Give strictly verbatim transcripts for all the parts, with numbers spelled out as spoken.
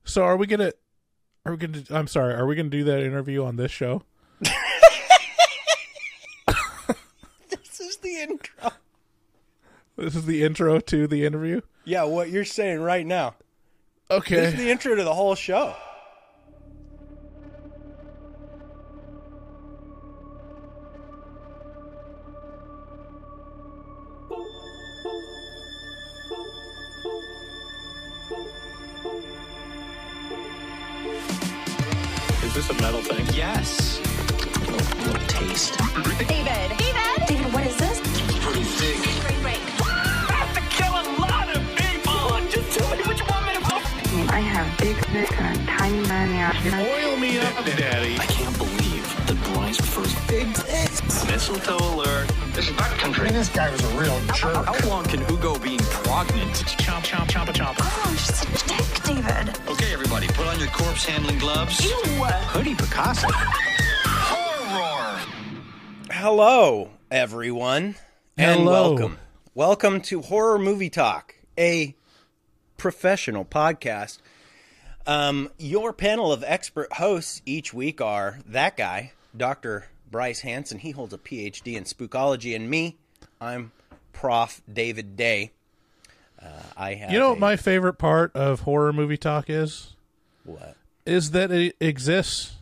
So are we gonna? Are we gonna? I'm sorry. Are we gonna do that interview on this show? This is the intro. This is the intro to the interview. Yeah, what you're saying right now. Okay. This is the intro to the whole show. Is this a metal thing? Yes. A little, little taste. David. David. David, what is this? Pretty thick. Great, great. I have to kill a lot of people. Just tell me what you want me to do. I have big dick and tiny money. Oil me up, Daddy. I can't believe that Bryce prefers big dicks. Mistletoe alert. This is backcountry. This guy was a real jerk. How long can Hugo be pregnant? Chomp, chomp, chomp, a chomp. Oh, I'm just such a dick, David. Okay, everybody, put on your corpse handling gloves. Ew. Hoodie Picasso. Horror. Hello, everyone, and Hello. welcome. Welcome to Horror Movie Talk, a professional podcast. Um, your panel of expert hosts each week are that guy, Doctor Bryce Hanson. He holds a P H D in spookology, and me, I'm Prof David Day. Uh, I have You know a- what my favorite part of horror movie talk is? what? Is that it exists.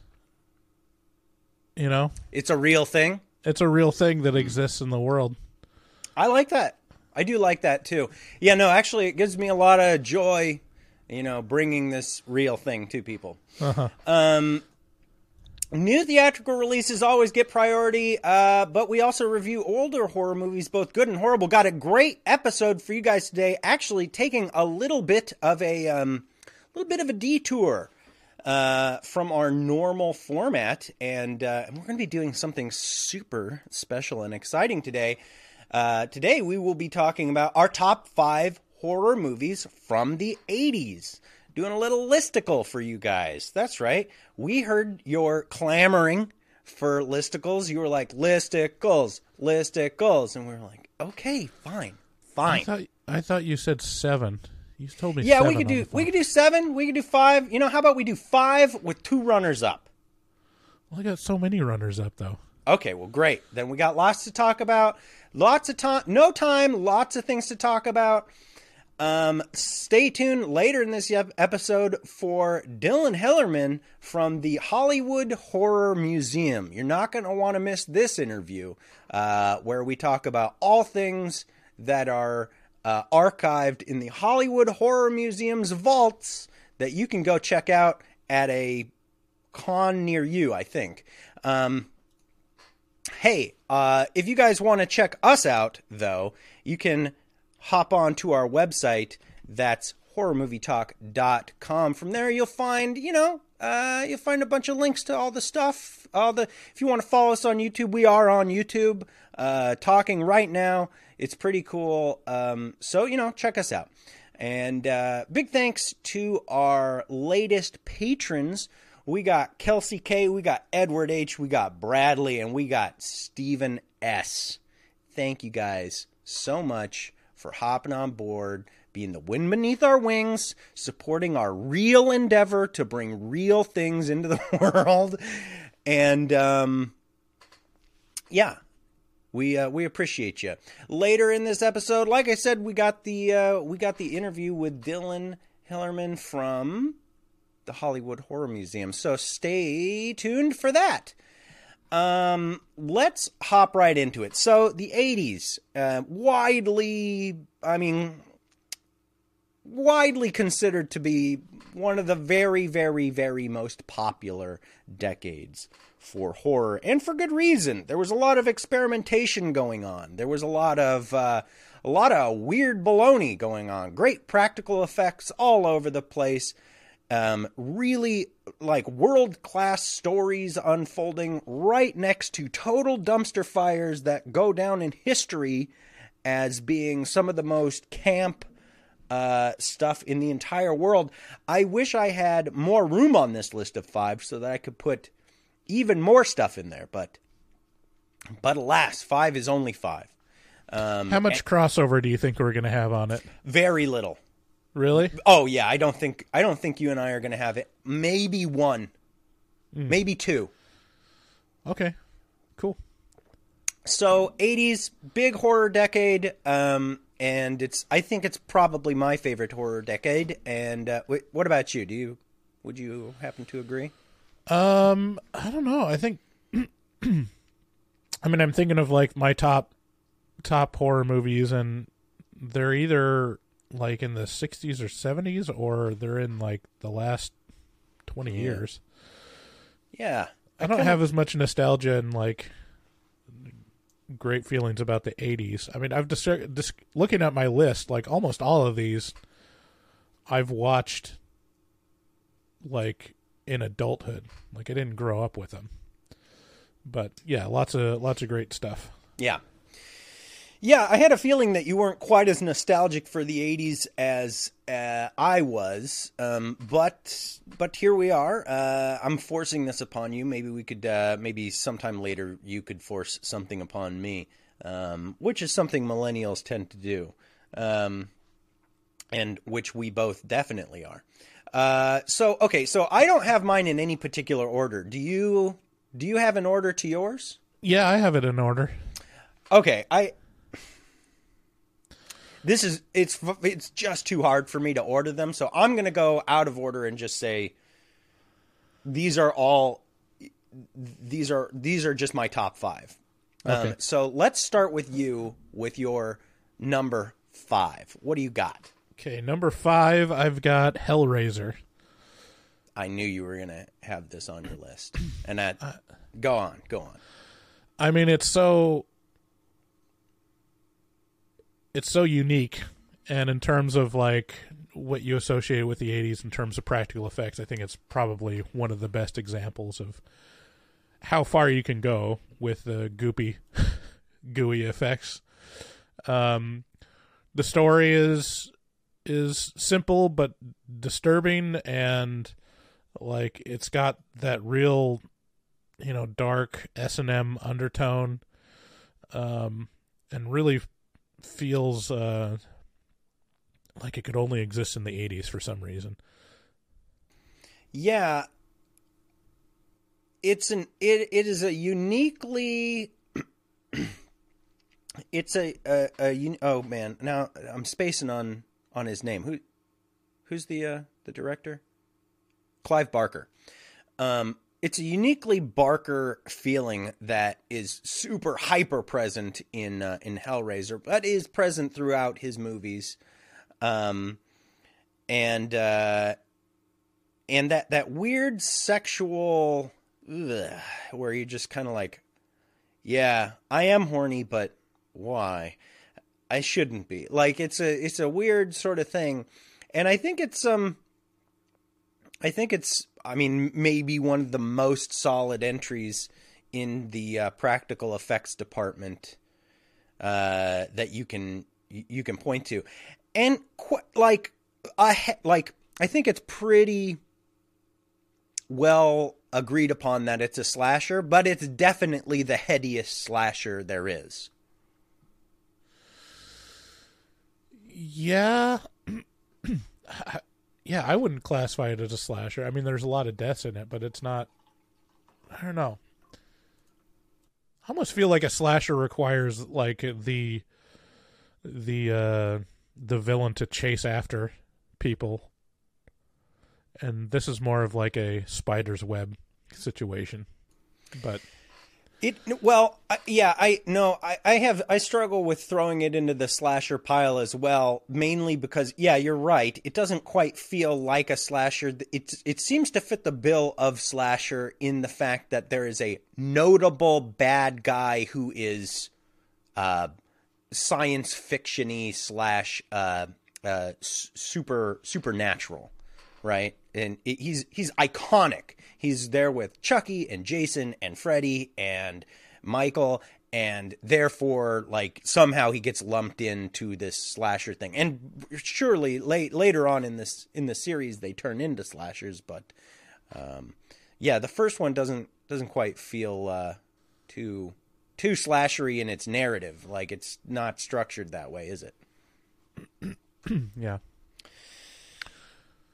You know, It's a real thing. it's a real thing that exists in the world. I like that. I do like that too. Yeah, no, actually, it gives me a lot of joy, you know, bringing this real thing to people. Uh-huh. Um, new theatrical releases always get priority, uh, but we also review older horror movies, both good and horrible. Got a great episode for you guys today. Actually, taking a little bit of a um, little bit of a detour uh, from our normal format, and, uh, and we're going to be doing something super special and exciting today. Uh, today we will be talking about our top five horror movies from the eighties. Doing a little listicle for you guys. That's right. We heard your clamoring for listicles. You were like, listicles, listicles. And we were like, okay, fine, I fine. thought I thought you said seven. You told me. Yeah, seven we could on do the we phone. could do seven. We could do five. You know, how about we do five with two runners up? Well, I got so many runners up though. Okay, well, great. Then we got lots to talk about. Lots of time, no time, lots of things to talk about. Um, stay tuned later in this ep- episode for Dylan Hillerman from the Hollywood Horror Museum. You're not going to want to miss this interview, uh, where we talk about all things that are uh, archived in the Hollywood Horror Museum's vaults that you can go check out at a con near you, I think. Um, Hey, uh, if you guys want to check us out, though, you can hop on to our website. That's horror movie talk dot com. From there, you'll find, you know, uh, you'll find a bunch of links to all the stuff. All the if you want to follow us on YouTube, we are on YouTube, uh, talking right now. It's pretty cool. Um, so, you know, check us out. And uh, big thanks to our latest patrons. We got Kelsey K, we got Edward H, we got Bradley, and we got Stephen S. Thank you guys so much for hopping on board, being the wind beneath our wings, supporting our real endeavor to bring real things into the world. And, um, yeah, we uh, we appreciate you. Later in this episode, like I said, we got the uh, we got the interview with Dylan Hillerman from the Hollywood Horror Museum. So stay tuned for that. Um, let's hop right into it. So the eighties, uh, widely, I mean, widely considered to be one of the very, very, very most popular decades for horror, and for good reason. There was a lot of experimentation going on. There was a lot of, uh, a lot of weird baloney going on. Great practical effects all over the place. Um, really, like, world-class stories unfolding right next to total dumpster fires that go down in history as being some of the most camp uh, stuff in the entire world. I wish I had more room on this list of five so that I could put even more stuff in there, but but alas, five is only five. Um, How much crossover do you think we're going to have on it? Very little. Really? Oh yeah, I don't think I don't think you and I are going to have it. Maybe one, mm. maybe two. Okay, cool. So eighties, big horror decade, um, and it's I think it's probably my favorite horror decade. And uh, wait, what about you? Do you would you happen to agree? Um, I don't know. I think. I mean, I'm thinking of like my top top horror movies, and they're either like in the sixties or seventies, or they're in like the last twenty yeah. years. Yeah. I, I don't kinda... have as much nostalgia and like great feelings about the eighties. I mean, I've just, just looking at my list, like almost all of these I've watched like in adulthood. Like I didn't grow up with them. But yeah, lots of lots of great stuff. Yeah. Yeah, I had a feeling that you weren't quite as nostalgic for the eighties as uh, I was, um, but but here we are. Uh, I'm forcing this upon you. Maybe we could, uh, maybe sometime later you could force something upon me, um, which is something millennials tend to do, um, and which we both definitely are. Uh, so okay, so I don't have mine in any particular order. Do you? Do you have an order to yours? Yeah, I have it in order. Okay, I. This is it's it's just too hard for me to order them, so I'm going to go out of order and just say these are all these are these are just my top five. Okay. Um, so let's start with you with your number five. What do you got? Okay, number five, I've got Hellraiser. I knew you were going to have this on your list, and that uh, go on, go on. I mean, it's so. It's so unique, and in terms of like what you associate with the eighties in terms of practical effects, I think it's probably one of the best examples of how far you can go with the goopy, gooey effects. Um, the story is is simple but disturbing, and like it's got that real, you know, dark S and M undertone, um, and really feels uh, like it could only exist in the eighties for some reason. Yeah, it's an it it is a uniquely it's a a, a oh man, now I'm spacing on on his name. Who who's the uh, the director? Clive Barker. Um, it's a uniquely Barker feeling that is super hyper present in uh, in Hellraiser, but is present throughout his movies, um, and uh, and that that weird sexual ugh, where you just kind of like, yeah, I am horny, but why? I shouldn't be. Like it's a it's a weird sort of thing, and I think it's um. I think it's, I mean, maybe one of the most solid entries in the uh, practical effects department uh, that you can you can point to, and qu- like I like I think it's pretty well agreed upon that it's a slasher, but it's definitely the headiest slasher there is. Yeah. Yeah, I wouldn't classify it as a slasher. I mean, there's a lot of deaths in it, but it's not... I don't know. I almost feel like a slasher requires, like, the... the, uh... the villain to chase after people. And this is more of, like, a spider's web situation. But... It well, yeah, I no, I, I have I struggle with throwing it into the slasher pile as well, mainly because yeah, you're right. It doesn't quite feel like a slasher. It it seems to fit the bill of slasher in the fact that there is a notable bad guy who is uh, science fiction-y slash uh, uh, super supernatural, right? And it, he's he's iconic. He's there with Chucky and Jason and Freddy and Michael, and therefore, like, somehow he gets lumped into this slasher thing. And surely, late later on in this in the series, they turn into slashers. But um, yeah, the first one doesn't doesn't quite feel uh, too too slashery in its narrative. Like, it's not structured that way, is it? Yeah.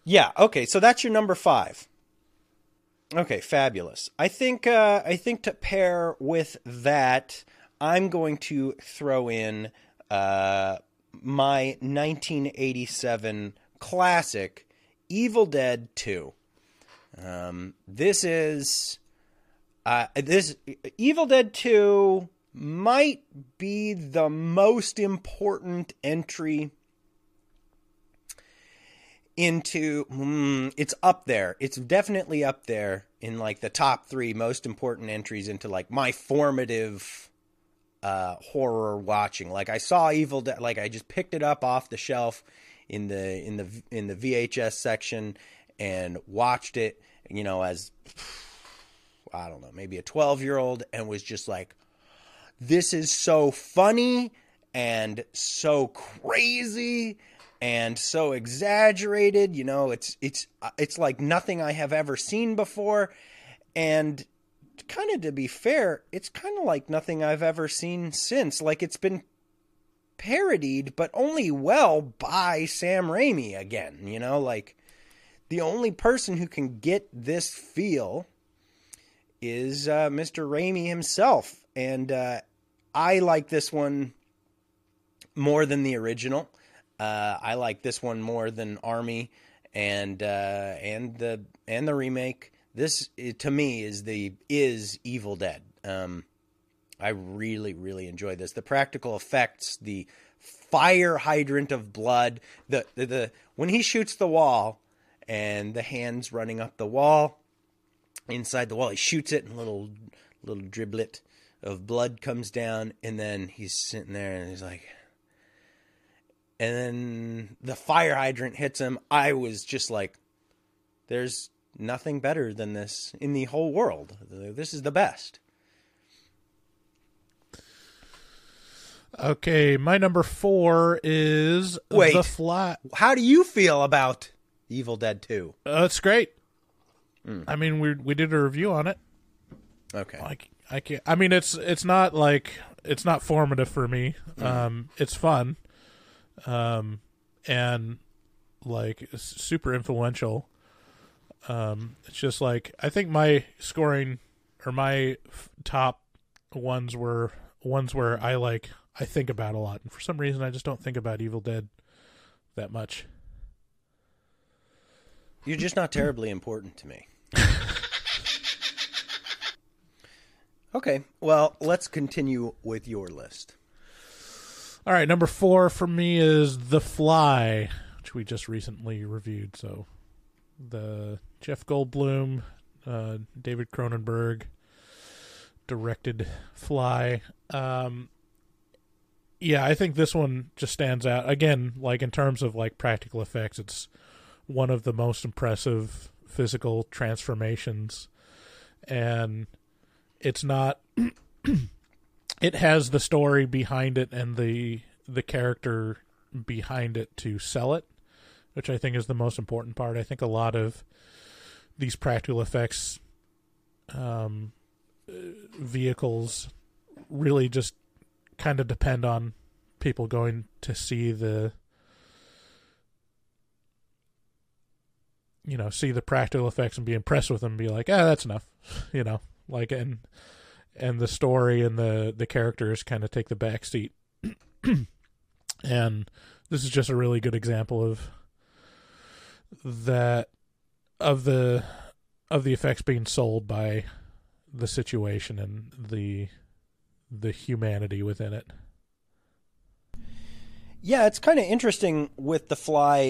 Yeah. Okay. So that's your number five. Okay. Fabulous. I think. Uh, I think to pair with that, I'm going to throw in uh, my nineteen eighty-seven classic, Evil Dead two. Um, this is uh, this Evil Dead two might be the most important entry into. Mm, it's up there. It's definitely up there in like the top three most important entries into like my formative uh, horror watching. Like I saw Evil Dead. Like I just picked it up off the shelf in the in the in the V H S section and watched it. You know, as I don't know, maybe a twelve year old, and was just like, this is so funny and so crazy and so exaggerated. You know, it's it's it's like nothing I have ever seen before. And kind of to be fair, it's kind of like nothing I've ever seen since. Like it's been parodied, but only well by Sam Raimi again. You know, like the only person who can get this feel is uh, Mister Raimi himself. And uh, I like this one more than the original. Uh, I like this one more than Army and uh, and the and the remake. This to me is the is Evil Dead. Um, I really really enjoy this. The practical effects, the fire hydrant of blood, the the, the when he shoots the wall and the hands running up the wall. Inside the wall, he shoots it, and a little little driblet of blood comes down, and then he's sitting there, and he's like, and then the fire hydrant hits him. I was just like, there's nothing better than this in the whole world. This is the best. Okay, my number four is Wait, The Fly. How do you feel about Evil Dead two? Uh, it's great. Mm. I mean, we we did a review on it. Okay. Like I can't. I mean, it's it's not like it's not formative for me. Mm. Um, it's fun, um, and like it's super influential. Um, it's just like I think my scoring or my f- top ones were ones where I like I think about a lot, and for some reason I just don't think about Evil Dead that much. You're just not terribly important to me. Okay, well, let's continue with your list. All right, number four for me is The Fly, which we just recently reviewed. So the Jeff Goldblum, uh, David Cronenberg directed Fly. Um, yeah, I think this one just stands out. Again, like in terms of like practical effects, it's one of the most impressive physical transformations, and it's not it has the story behind it and the the character behind it to sell it, which I think is the most important part. I think a lot of these practical effects um, vehicles really just kind of depend on people going to see the you know, see the practical effects and be impressed with them and be like, ah, that's enough, you know, like, and, and the story and the, the characters kind of take the back seat. And this is just a really good example of that, of the, of the effects being sold by the situation and the, the humanity within it. Yeah, it's kind of interesting with The Fly.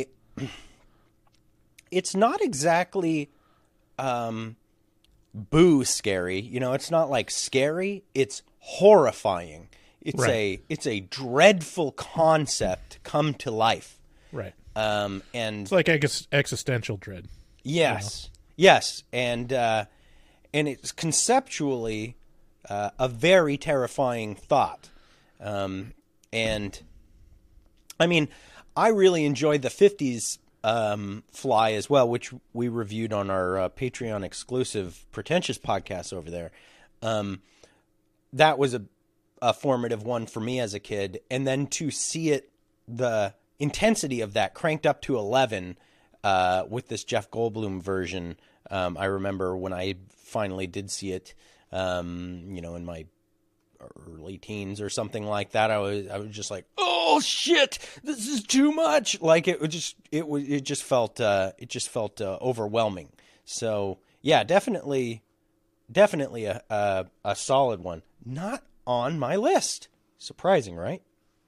It's not exactly um, boo scary. You know, it's not like scary. It's horrifying. It's right. a it's a dreadful concept come to life. Right. Um, and it's like ex- existential dread. Yes. You know? Yes. And uh, and it's conceptually uh, a very terrifying thought. Um, and I mean, I really enjoyed the fifties Um, Fly as well, which we reviewed on our uh, Patreon exclusive Pretentious podcast over there. Um, that was a, a formative one for me as a kid. And then to see it, the intensity of that cranked up to eleven uh, with this Jeff Goldblum version. Um, I remember when I finally did see it, um, you know, in my early teens or something like that. I was I was just like, oh shit, this is too much. Like it was just it was it just felt uh, it just felt uh, overwhelming. So yeah, definitely, definitely a, a a solid one. Not on my list. Surprising, right?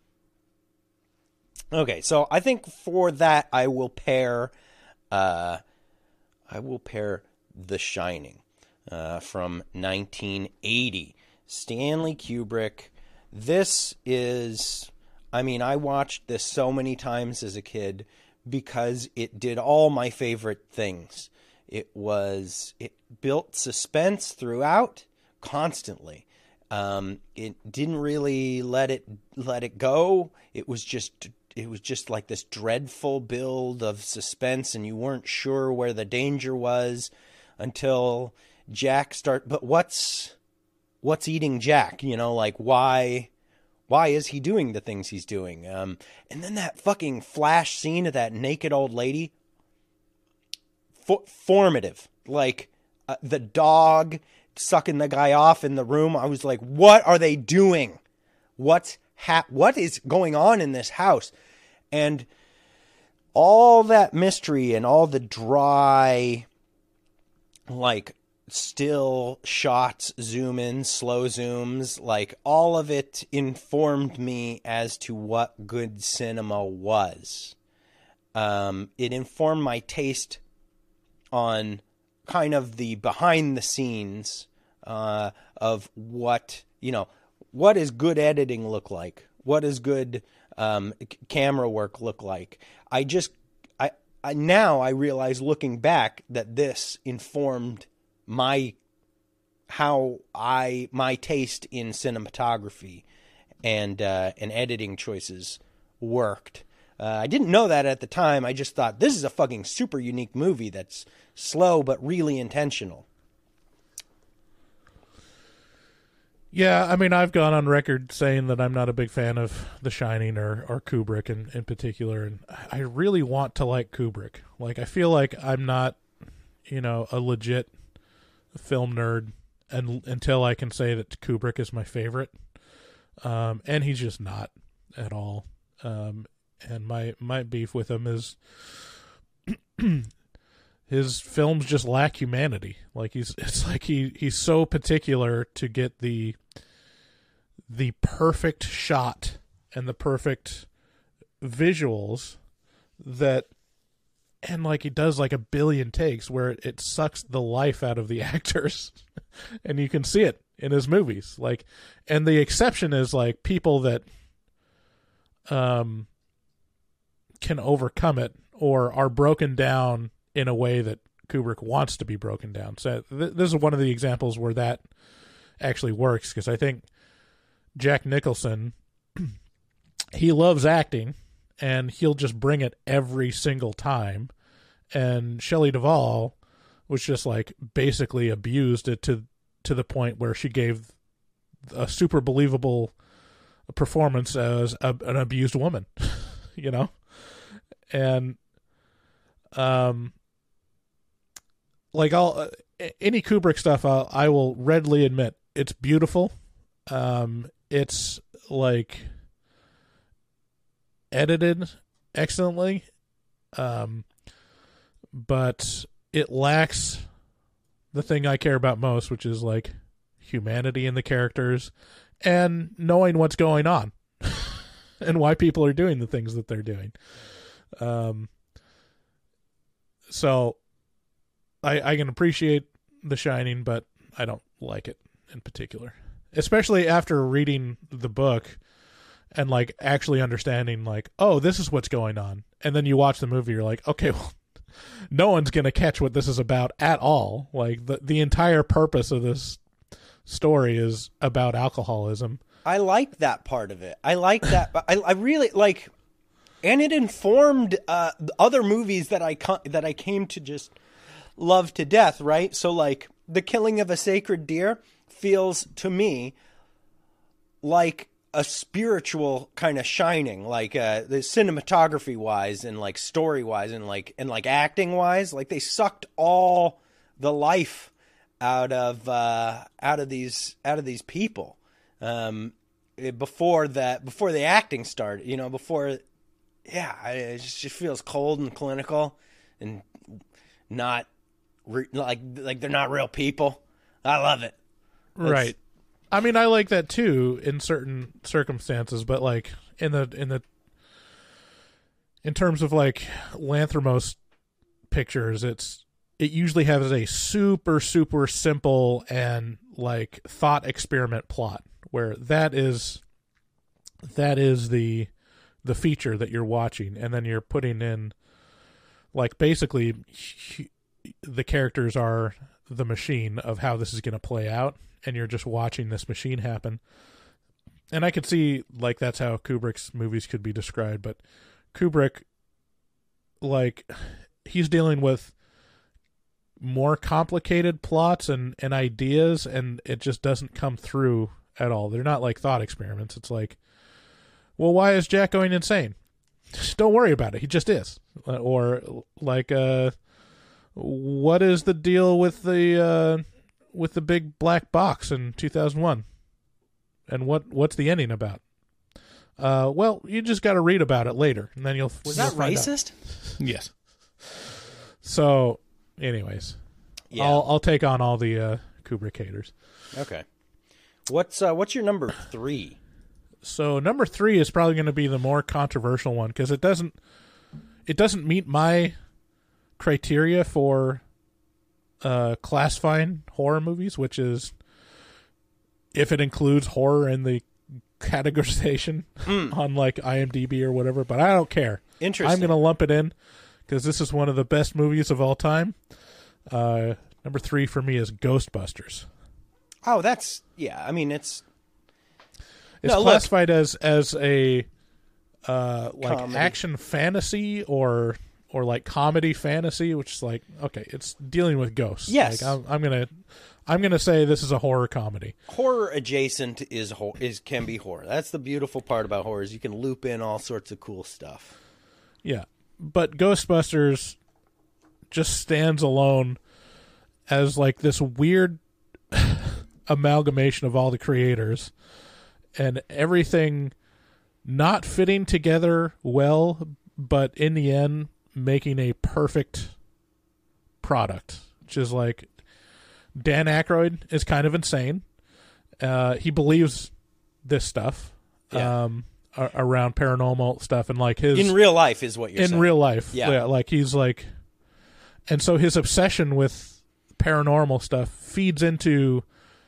Okay, so I think for that I will pair, uh, I will pair The Shining, uh, from nineteen eighty. Stanley Kubrick. This is, I mean, I watched this so many times as a kid because it did all my favorite things. It was, it built suspense throughout constantly. Um, it didn't really let it, let it go. It was just, it was just like this dreadful build of suspense, and you weren't sure where the danger was until Jack start, but what's, what's eating Jack? You know, like why, why is he doing the things he's doing? Um, and then that fucking flash scene of that naked old lady, for- formative, like uh, the dog sucking the guy off in the room. I was like, what are they doing? What's ha- what is going on in this house? And all that mystery and all the dry, like, still shots, zoom in, slow zooms, like all of it informed me as to what good cinema was. Um, it informed my taste on kind of the behind the scenes uh, of what, you know, what does good editing look like? What does good um, c- camera work look like? I just, I, I now I realize looking back that this informed my, how I, my taste in cinematography and, uh, and editing choices worked. Uh, I didn't know that at the time. I just thought this is a fucking super unique movie that's slow, but really intentional. Yeah, I mean, I've gone on record saying that I'm not a big fan of The Shining or, or Kubrick in, in particular, and I really want to like Kubrick. Like, I feel like I'm not, you know, a legit film nerd and, until I can say that Kubrick is my favorite. Um, and he's just not at all. Um, and my, my beef with him is his films just lack humanity. Like he's, it's like he, he's so particular to get the, the perfect shot and the perfect visuals that, and like he does like a billion takes where it, it sucks the life out of the actors and you can see it in his movies. Like, and the exception is like people that, um, can overcome it or are broken down in a way that Kubrick wants to be broken down. So th- this is one of the examples where that actually works, because I think Jack Nicholson, he loves acting and he'll just bring it every single time. And Shelley Duvall was just like basically abused it to to the point where she gave a super believable performance as a, an abused woman, you know? And um like I'll uh, any Kubrick stuff I'll, I will readily admit it's beautiful. Um it's like edited excellently. Um but it lacks the thing I care about most, which is like humanity in the characters and knowing what's going on and why people are doing the things that they're doing. Um, so I, I can appreciate The Shining, but I don't like it in particular, especially after reading the book and like actually understanding like, oh, this is what's going on. And then you watch the movie, you're like, okay, well, no one's going to catch what this is about at all. Like the, the entire purpose of this story is about alcoholism. I like that part of it. I like that. I, I really like, and it informed uh, other movies that I that I came to just love to death. Right. So like The Killing of a Sacred Deer feels to me like a spiritual kind of shining, like uh, the cinematography wise and like story wise and like and like acting wise. Like they sucked all the life out of uh, out of these out of these people um, before that before the acting started. You know, before yeah, it just, just feels cold and clinical and not re- like like they're not real people. I love it. It's, Right. I mean, I like that too in certain circumstances, but like in the in the in terms of like Lanthimos pictures, it's it usually has a super super simple and like thought experiment plot where that is that is the the feature that you're watching, and then you're putting in like basically the characters are the machine of how this is going to play out. And you're just watching this machine happen. And I could see, like, that's how Kubrick's movies could be described. But Kubrick, like, he's dealing with more complicated plots and, and ideas, and it just doesn't come through at all. They're not like thought experiments. It's like, well, why is Jack going insane? Just don't worry about it. He just is. Or, like, uh, what is the deal with the... Uh, with the big black box in two thousand one, and what what's the ending about? Uh, well, you just got to read about it later, and then you'll. Was you'll that find racist? out. Yes. So, anyways, Yeah. I'll I'll take on all the uh, Kubrick haters. Okay. What's uh, what's your number three? So number three is probably going to be the more controversial one because it doesn't it doesn't meet my criteria for. Uh, classifying horror movies, which is if it includes horror in the categorization mm. on like IMDb or whatever, but I don't care. Interesting. I'm going to lump it in because this is one of the best movies of all time. Uh, number three for me is Ghostbusters. Oh, that's yeah. I mean, it's it's no, classified as as a uh, like Comedy. action fantasy or. Or like comedy fantasy, which is like okay, it's dealing with ghosts. Yes, like, I'm, I'm gonna, I'm gonna say this is a horror comedy. Horror adjacent is hor- is can be horror. That's the beautiful part about horror is you can loop in all sorts of cool stuff. Yeah, but Ghostbusters just stands alone as like this weird amalgamation of all the creators and everything not fitting together well, but in the end. Making a perfect product, which is like Dan Aykroyd is kind of insane. Uh, he believes this stuff yeah. um, a- around paranormal stuff and like his in real life is what you're in saying. real life. Yeah. yeah, like he's like, and so his obsession with paranormal stuff feeds into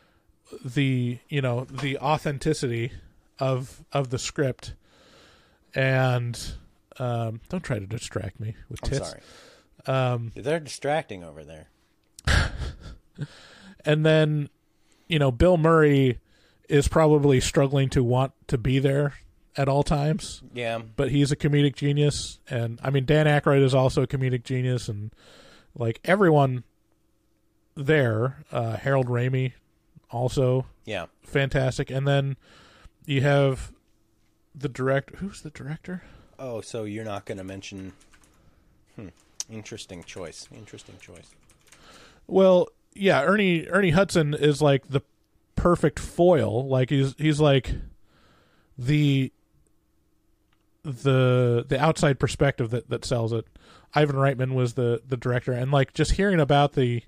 the you know the authenticity of of the script and. Um, don't try to distract me with tits. I'm sorry. Um, They're distracting over there. and then, you know, Bill Murray is probably struggling to want to be there at all times. Yeah. But he's a comedic genius. And, I mean, Dan Aykroyd is also a comedic genius. And, like, everyone there, uh, Harold Ramey, also Yeah. fantastic. And then you have the director. Who's the director? Oh, so you're not going to mention... Hmm. Interesting choice. Interesting choice. Well, yeah, Ernie Ernie Hudson is like the perfect foil. Like he's he's like the the the outside perspective that, that sells it. Ivan Reitman was the, the director, and like just hearing about the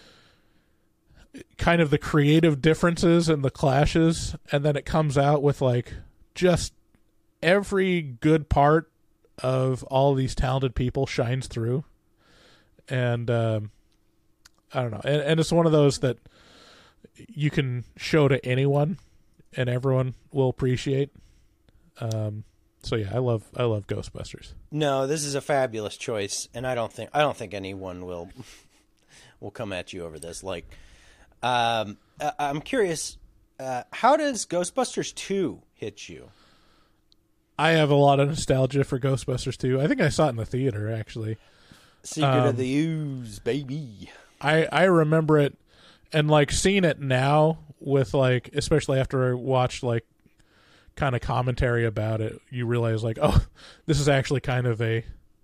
kind of the creative differences and the clashes, and then it comes out with like just every good part of all these talented people shines through. And um, I don't know. And, and it's one of those that you can show to anyone and everyone will appreciate. Um, so yeah, I love I love Ghostbusters. No, this is a fabulous choice, and I don't think I don't think anyone will will come at you over this. Like, um, I, I'm curious, uh, how does Ghostbusters two hit you? I have a lot of nostalgia for Ghostbusters two. I think I saw it in the theater, actually. Secret Um, of the Ooze, baby. I, I remember it, and, like, seeing it now with, like, especially after I watched, like, kind of commentary about it, you realize like, oh, this is actually kind of a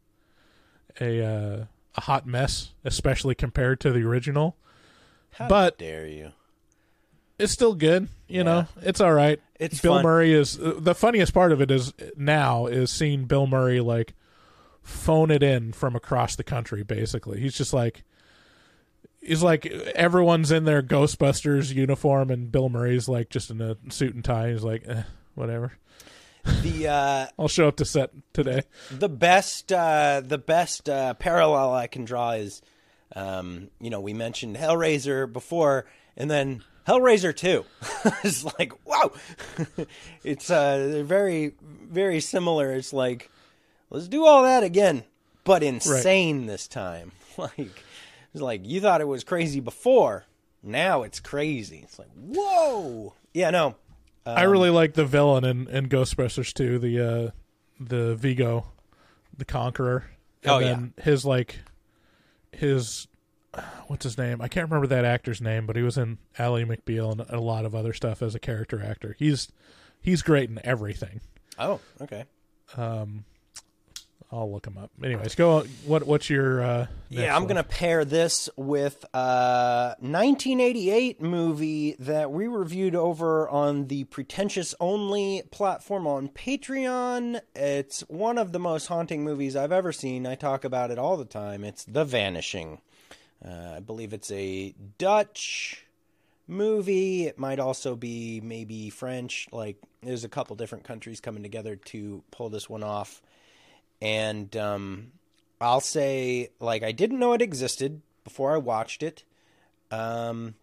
a uh, a hot mess, especially compared to the original. How but dare you? It's still good, you Yeah. know. It's all right. It's Bill fun. Murray is the funniest part of it is now is seeing Bill Murray like phone it in from across the country. Basically, he's just like he's like everyone's in their Ghostbusters uniform, and Bill Murray's like just in a suit and tie. He's like, eh, whatever. The uh, I'll show up to set today. the best uh, the best uh, parallel I can draw is, um, you know, we mentioned Hellraiser before, and then Hellraiser two. It's like, wow. It's uh, they're very, very similar. It's like, let's do all that again, but insane this time. Like, it's like, you thought it was crazy before. Now it's crazy. It's like, whoa. Yeah, no. Um, I really like the villain in, in Ghostbusters two, the uh, the Vigo, the Conqueror. And Oh, then his like his what's his name? I can't remember that actor's name, but he was in Ally McBeal and a lot of other stuff as a character actor. He's he's great in everything. Oh, okay. Um, I'll look him up. Anyways, go. What what's your? Uh, Yeah, I'm going to pair this with a nineteen eighty-eight movie that we reviewed over on the Pretentious Only platform on Patreon. It's one of the most haunting movies I've ever seen. I talk about it all the time. It's The Vanishing. Uh, I believe it's a Dutch movie. It might also be maybe French. Like, there's a couple different countries coming together to pull this one off. And um, I'll say, like, I didn't know it existed before I watched it. Um,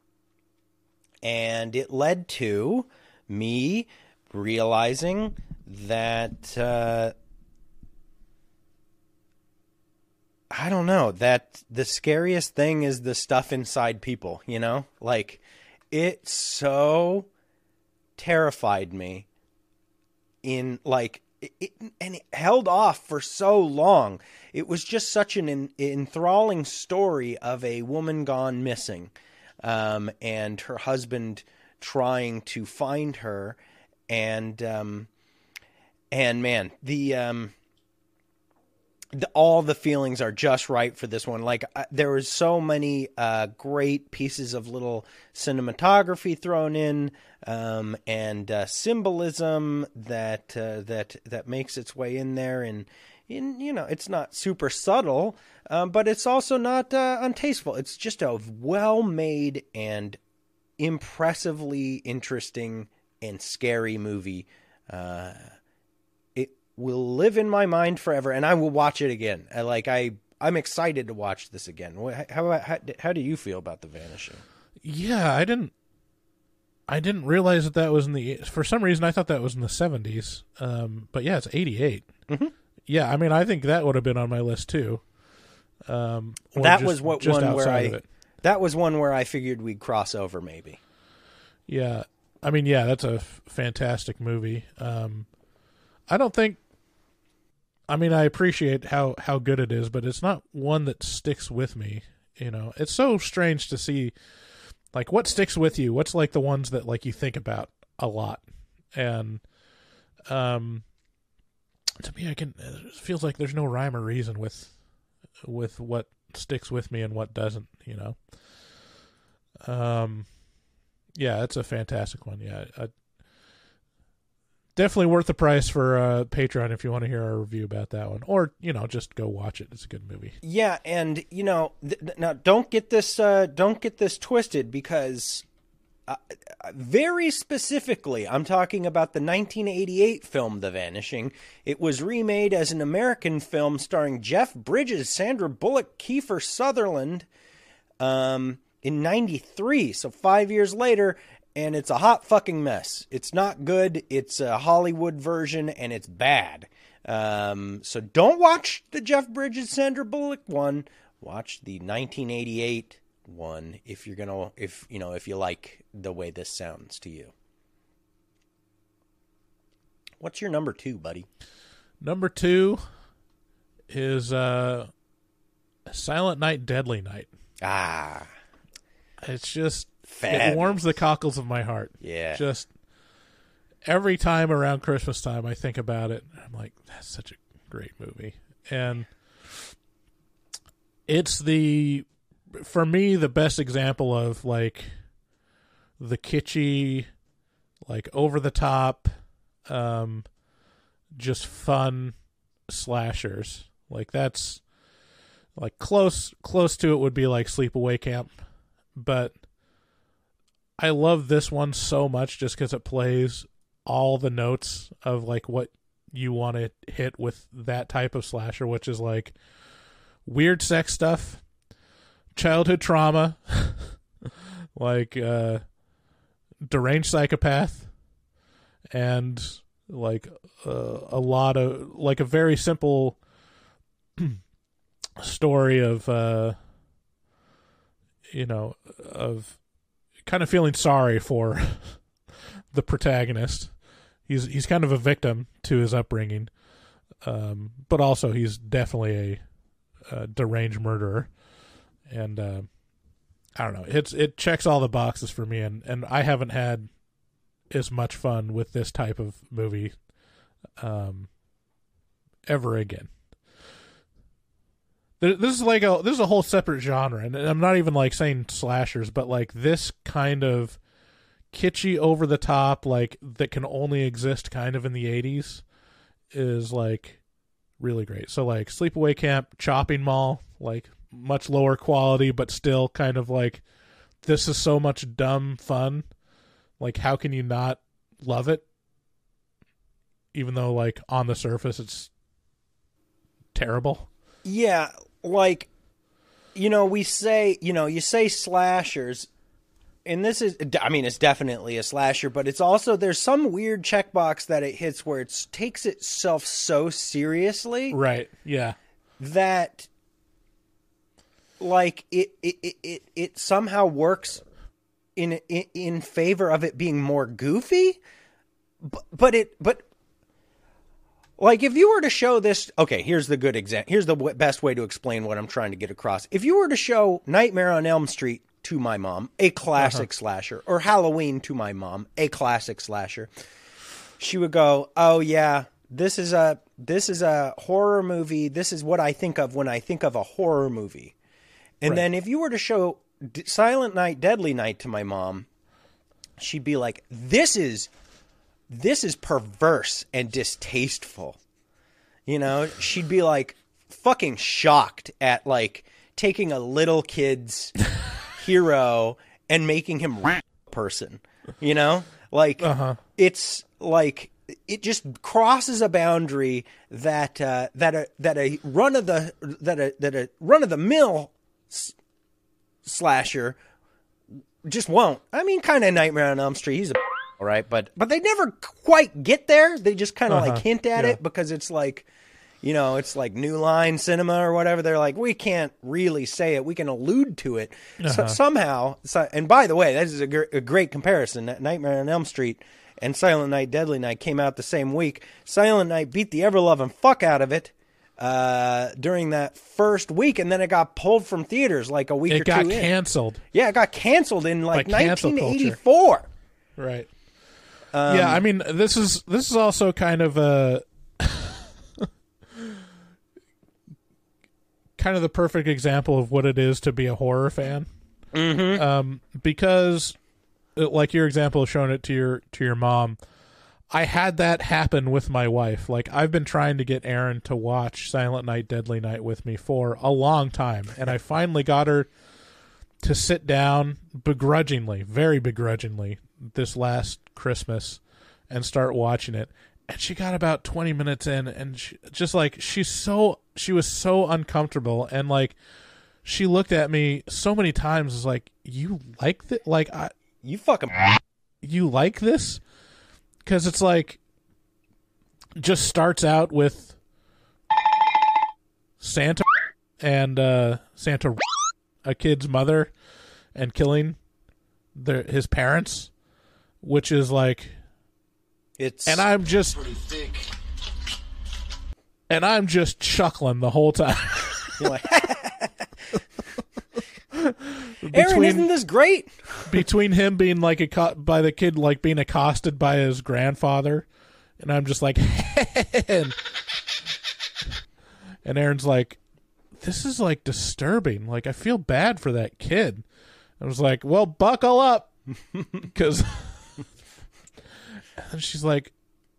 and it led to me realizing that, uh, I don't know, that the scariest thing is the stuff inside people, you know? Like, it so terrified me in, like, It, it, and it held off for so long. It was just such an en, enthralling story of a woman gone missing, um, and her husband trying to find her, and um, and man, the um, the all the feelings are just right for this one. Like, uh, there was so many uh, great pieces of little cinematography thrown in. Um, and uh, symbolism that uh, that that makes its way in there, and in you know it's not super subtle, um, but it's also not uh, untasteful. It's just a well-made and impressively interesting and scary movie. Uh, it will live in my mind forever, and I will watch it again. I, like I, I'm excited to watch this again. How how how do you feel about The Vanishing? Yeah, I didn't. I didn't realize that that was in the. For some reason, I thought that was in the seventies. Um, but yeah, it's eighty-eight. Mm-hmm. Yeah, I mean, I think that would have been on my list too. Um, or that just- was what just one where outside I. of it. That was one where I figured we'd cross over, maybe. Yeah, I mean, yeah, that's a f- fantastic movie. Um, I don't think. I mean, I appreciate how how good it is, but it's not one that sticks with me. You know, it's so strange to see. Like, what sticks with you? What's like the ones that like you think about a lot? And um, to me, I can. It feels like there's no rhyme or reason with with what sticks with me and what doesn't. You know. Um, yeah, it's a fantastic one. Yeah, I, definitely worth the price for uh, Patreon if you want to hear our review about that one, or you know, just go watch it. It's a good movie. Yeah, and you know, th- now don't get this uh, don't get this twisted, because uh, very specifically, I'm talking about the nineteen eighty-eight film The Vanishing. It was remade as an American film starring Jeff Bridges, Sandra Bullock, Kiefer Sutherland, um, in ninety-three. So five years later. And it's a hot fucking mess. It's not good. It's a Hollywood version, and it's bad. Um, so don't watch the Jeff Bridges, Sandra Bullock one. Watch the nineteen eighty-eight one if you're gonna, if you know, if you like the way this sounds to you. What's your number two, buddy? Number two is uh, Silent Night, Deadly Night. Ah, It's just. Fabulous. It warms the cockles of my heart. Yeah. Just every time around Christmas time I think about it, I'm like, that's such a great movie. And it's the, for me, the best example of like the kitschy, like over the top, um, just fun slashers. Like that's like close, close to it would be like Sleepaway Camp, but I love this one so much just because it plays all the notes of like what you want to hit with that type of slasher, which is like weird sex stuff, childhood trauma, like uh, deranged psychopath, and like uh, a lot of like a very simple story of uh, you know of kind of feeling sorry for the protagonist. He's he's kind of a victim to his upbringing, um, but also he's definitely a, a deranged murderer. And uh, I don't know, it's it checks all the boxes for me, and, and I haven't had as much fun with this type of movie um, ever again. This is like a this is a whole separate genre, and I'm not even like saying slashers, but like this kind of kitschy, over the top, like that can only exist kind of in the eighties, is like really great. So like Sleepaway Camp, Chopping Mall, like much lower quality, but still kind of like this is so much dumb fun. Like how can you not love it? Even though like on the surface it's terrible. Yeah. Like, you know, we say, you know, you say slashers, and this is, I mean, it's definitely a slasher, but it's also, there's some weird checkbox that it hits where it takes itself so seriously. Right, yeah. That, like, it, it, it, it, it somehow works in, in, in favor of it being more goofy, but, but it, but, like, if you were to show this... Okay, here's the good example. Here's the w- best way to explain what I'm trying to get across. If you were to show Nightmare on Elm Street to my mom, a classic uh-huh. slasher, or Halloween to my mom, a classic slasher, she would go, oh, yeah, this is a this is a horror movie. This is what I think of when I think of a horror movie. And right. then if you were to show D- Silent Night, Deadly Night to my mom, she'd be like, this is... This is perverse and distasteful. You know, she'd be like fucking shocked at like taking a little kid's hero and making him a person, you know, like uh-huh. it's like it just crosses a boundary that uh, that a that a run of the that a that a run of the mill s- slasher just won't. I mean, kind of Nightmare on Elm Street. He's a all right, but but they never quite get there. They just kind of uh-huh. like hint at yeah. it because it's like, you know, it's like New Line Cinema or whatever. They're like, we can't really say it. We can allude to it uh-huh. so, somehow. So, and by the way, this is a, gr- a great comparison. Nightmare on Elm Street and Silent Night, Deadly Night came out the same week. Silent Night beat the ever-loving fuck out of it uh, during that first week, and then it got pulled from theaters like a week it or two in. It got canceled. Yeah, it got canceled in like, like nineteen eighty-four. Culture. Right. Um, yeah, I mean, this is this is also kind of a kind of the perfect example of what it is to be a horror fan, mm-hmm. um, because, like your example of showing it to your to your mom, I had that happen with my wife. Like I've been trying to get Erin to watch Silent Night, Deadly Night with me for a long time, and I finally got her to sit down begrudgingly, very begrudgingly, this last Christmas and start watching it. And she got about twenty minutes in, and she, just like she's so she was so uncomfortable, and like she looked at me so many times as like, you like that? Like I you fucking you like this? Because it's like just starts out with Santa and uh, Santa a kid's mother and killing their his parents, which is like it's and I'm just and I'm just chuckling the whole time. You're like, Between, Erin, isn't this great? between him being like acco- by the kid like being accosted by his grandfather, and I'm just like, and, and Aaron's like, this is like disturbing. Like I feel bad for that kid. I was like, well, buckle up, because. And she's like,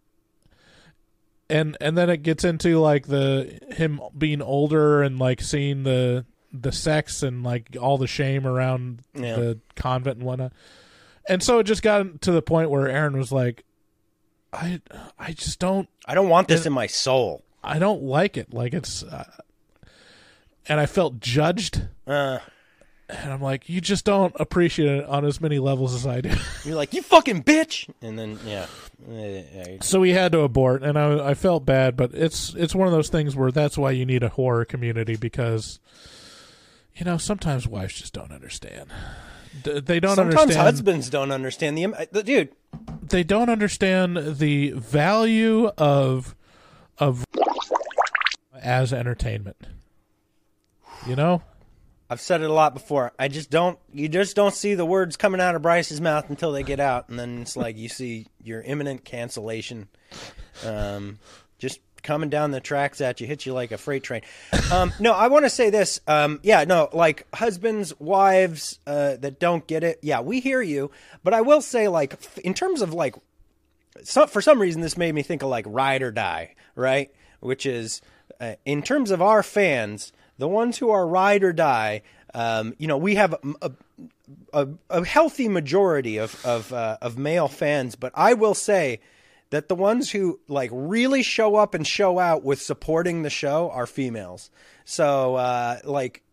and and then it gets into like the him being older and like seeing the the sex and like all the shame around Yeah. the convent and whatnot. And so it just got to the point where Aaron was like, I I just don't I don't want this in my soul. I don't like it. Like it's, uh, and I felt judged. Uh, And I'm like, you just don't appreciate it on as many levels as I do. you're like, you fucking bitch. And then, yeah. yeah. So we had to abort, and I, I felt bad, but it's it's one of those things where that's why you need a horror community, because, you know, sometimes wives just don't understand. D- They don't Sometimes understand. husbands don't understand the, im- the dude. They don't understand the value of of as entertainment. You know. I've said it a lot before. I just don't. You just don't see the words coming out of Bryce's mouth until they get out, and then it's like you see your imminent cancellation, um, just coming down the tracks at you, hit you like a freight train. Um, no, I want to say this. Um, yeah, no, like husbands, wives uh, that don't get it. Yeah, we hear you, but I will say, like, f- in terms of like, some, for some reason, this made me think of like Ride or Die, right? Which is uh, in terms of our fans. The ones who are ride or die, um, you know, we have a, a, a healthy majority of of, uh, of male fans, but I will say that the ones who like really show up and show out with supporting the show are females. So, uh, like,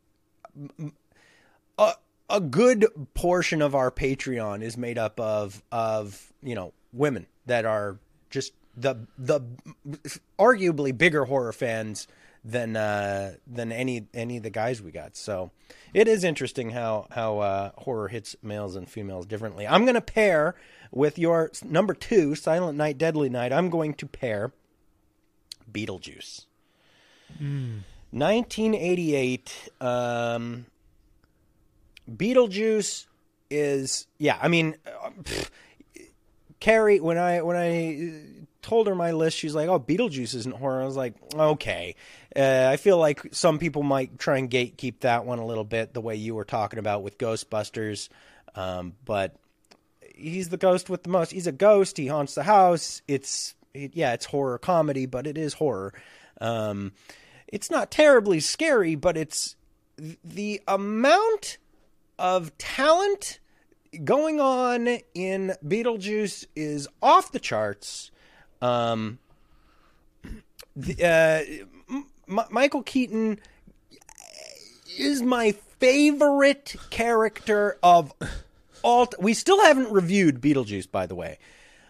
a a good portion of our Patreon is made up of of you know women that are just the the arguably bigger horror fans than uh, than any any of the guys we got. So it is interesting how how uh, horror hits males and females differently. I'm going to pair with your number two, Silent Night, Deadly Night. I'm going to pair Beetlejuice. Mm. nineteen eighty-eight. Um, Beetlejuice is yeah. I mean, pff, Carrie. When I when I told her my list, she's like, "Oh, Beetlejuice isn't horror." I was like, "Okay." Uh, I feel like some people might try and gatekeep that one a little bit, the way you were talking about with Ghostbusters. Um, but he's the ghost with the most. He's a ghost. He haunts the house. It's it, yeah, it's horror comedy, but it is horror. Um, it's not terribly scary, but it's the amount of talent going on in Beetlejuice is off the charts. Um, the, uh, M- Michael Keaton is my favorite character of all. T- we still haven't reviewed Beetlejuice, by the way.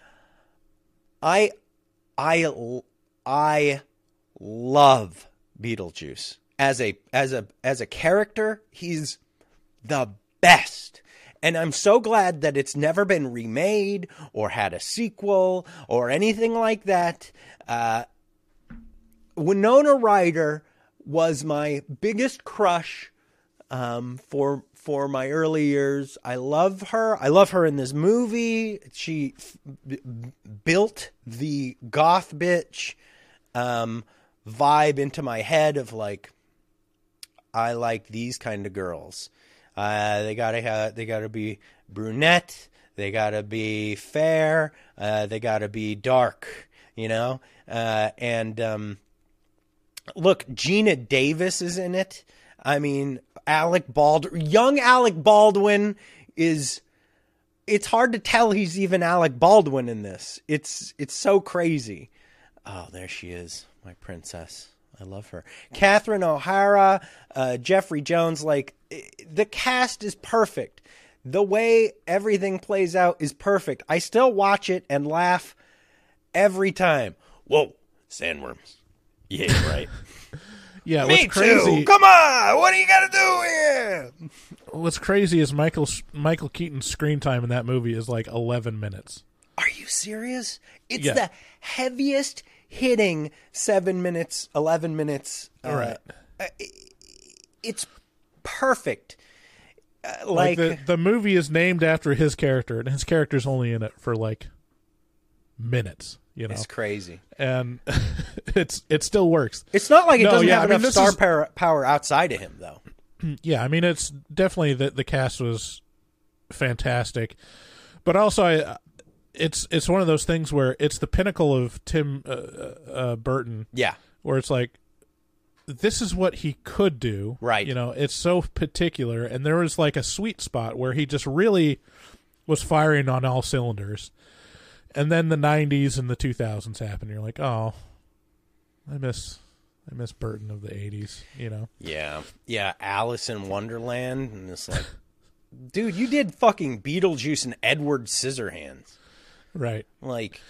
I, I, I love Beetlejuice as a as a as a character. He's the best. And I'm so glad that it's never been remade or had a sequel or anything like that. Uh, Winona Ryder was my biggest crush um, for for my early years. I love her. I love her in this movie. She f- b- built the goth bitch um, vibe into my head of like, I like these kind of girls. Uh, they gotta have, they gotta be brunette. They gotta be fair. Uh, they gotta be dark, you know? Uh, and, um, look, Gina Davis is in it. I mean, Alec Baldwin, young Alec Baldwin is, it's hard to tell he's even Alec Baldwin in this. It's, it's so crazy. Oh, there she is. My princess. I love her. Catherine O'Hara, uh, Jeffrey Jones, like, the cast is perfect. The way everything plays out is perfect. I still watch it and laugh every time. Whoa, sandworms. Yeah, right. Yeah, Me what's crazy, too. Come on, what do you got to do here? What's crazy is Michael Michael Keaton's screen time in that movie is like eleven minutes. Are you serious? It's Yeah. the heaviest hitting seven minutes, eleven minutes. All right. Uh, it's perfect. uh, Like, like, the the movie is named after his character, and his character's only in it for like minutes. You know, it's crazy. and it's it still works. It's not like it No, doesn't yeah, have I mean, enough this star is- power, power outside of him, though. Yeah, I mean, it's definitely that the cast was fantastic, but also I, it's it's one of those things where it's the pinnacle of Tim uh, uh, Burton, Yeah, where it's like, this is what he could do, Right. You know, it's so particular, and there was like a sweet spot where he just really was firing on all cylinders, and then the nineties and the two thousands happened. You're like, oh, I miss. I miss Burton of the eighties, you know? yeah, yeah. Alice in Wonderland, and it's like, dude, you did fucking Beetlejuice and Edward Scissorhands. Right. Like,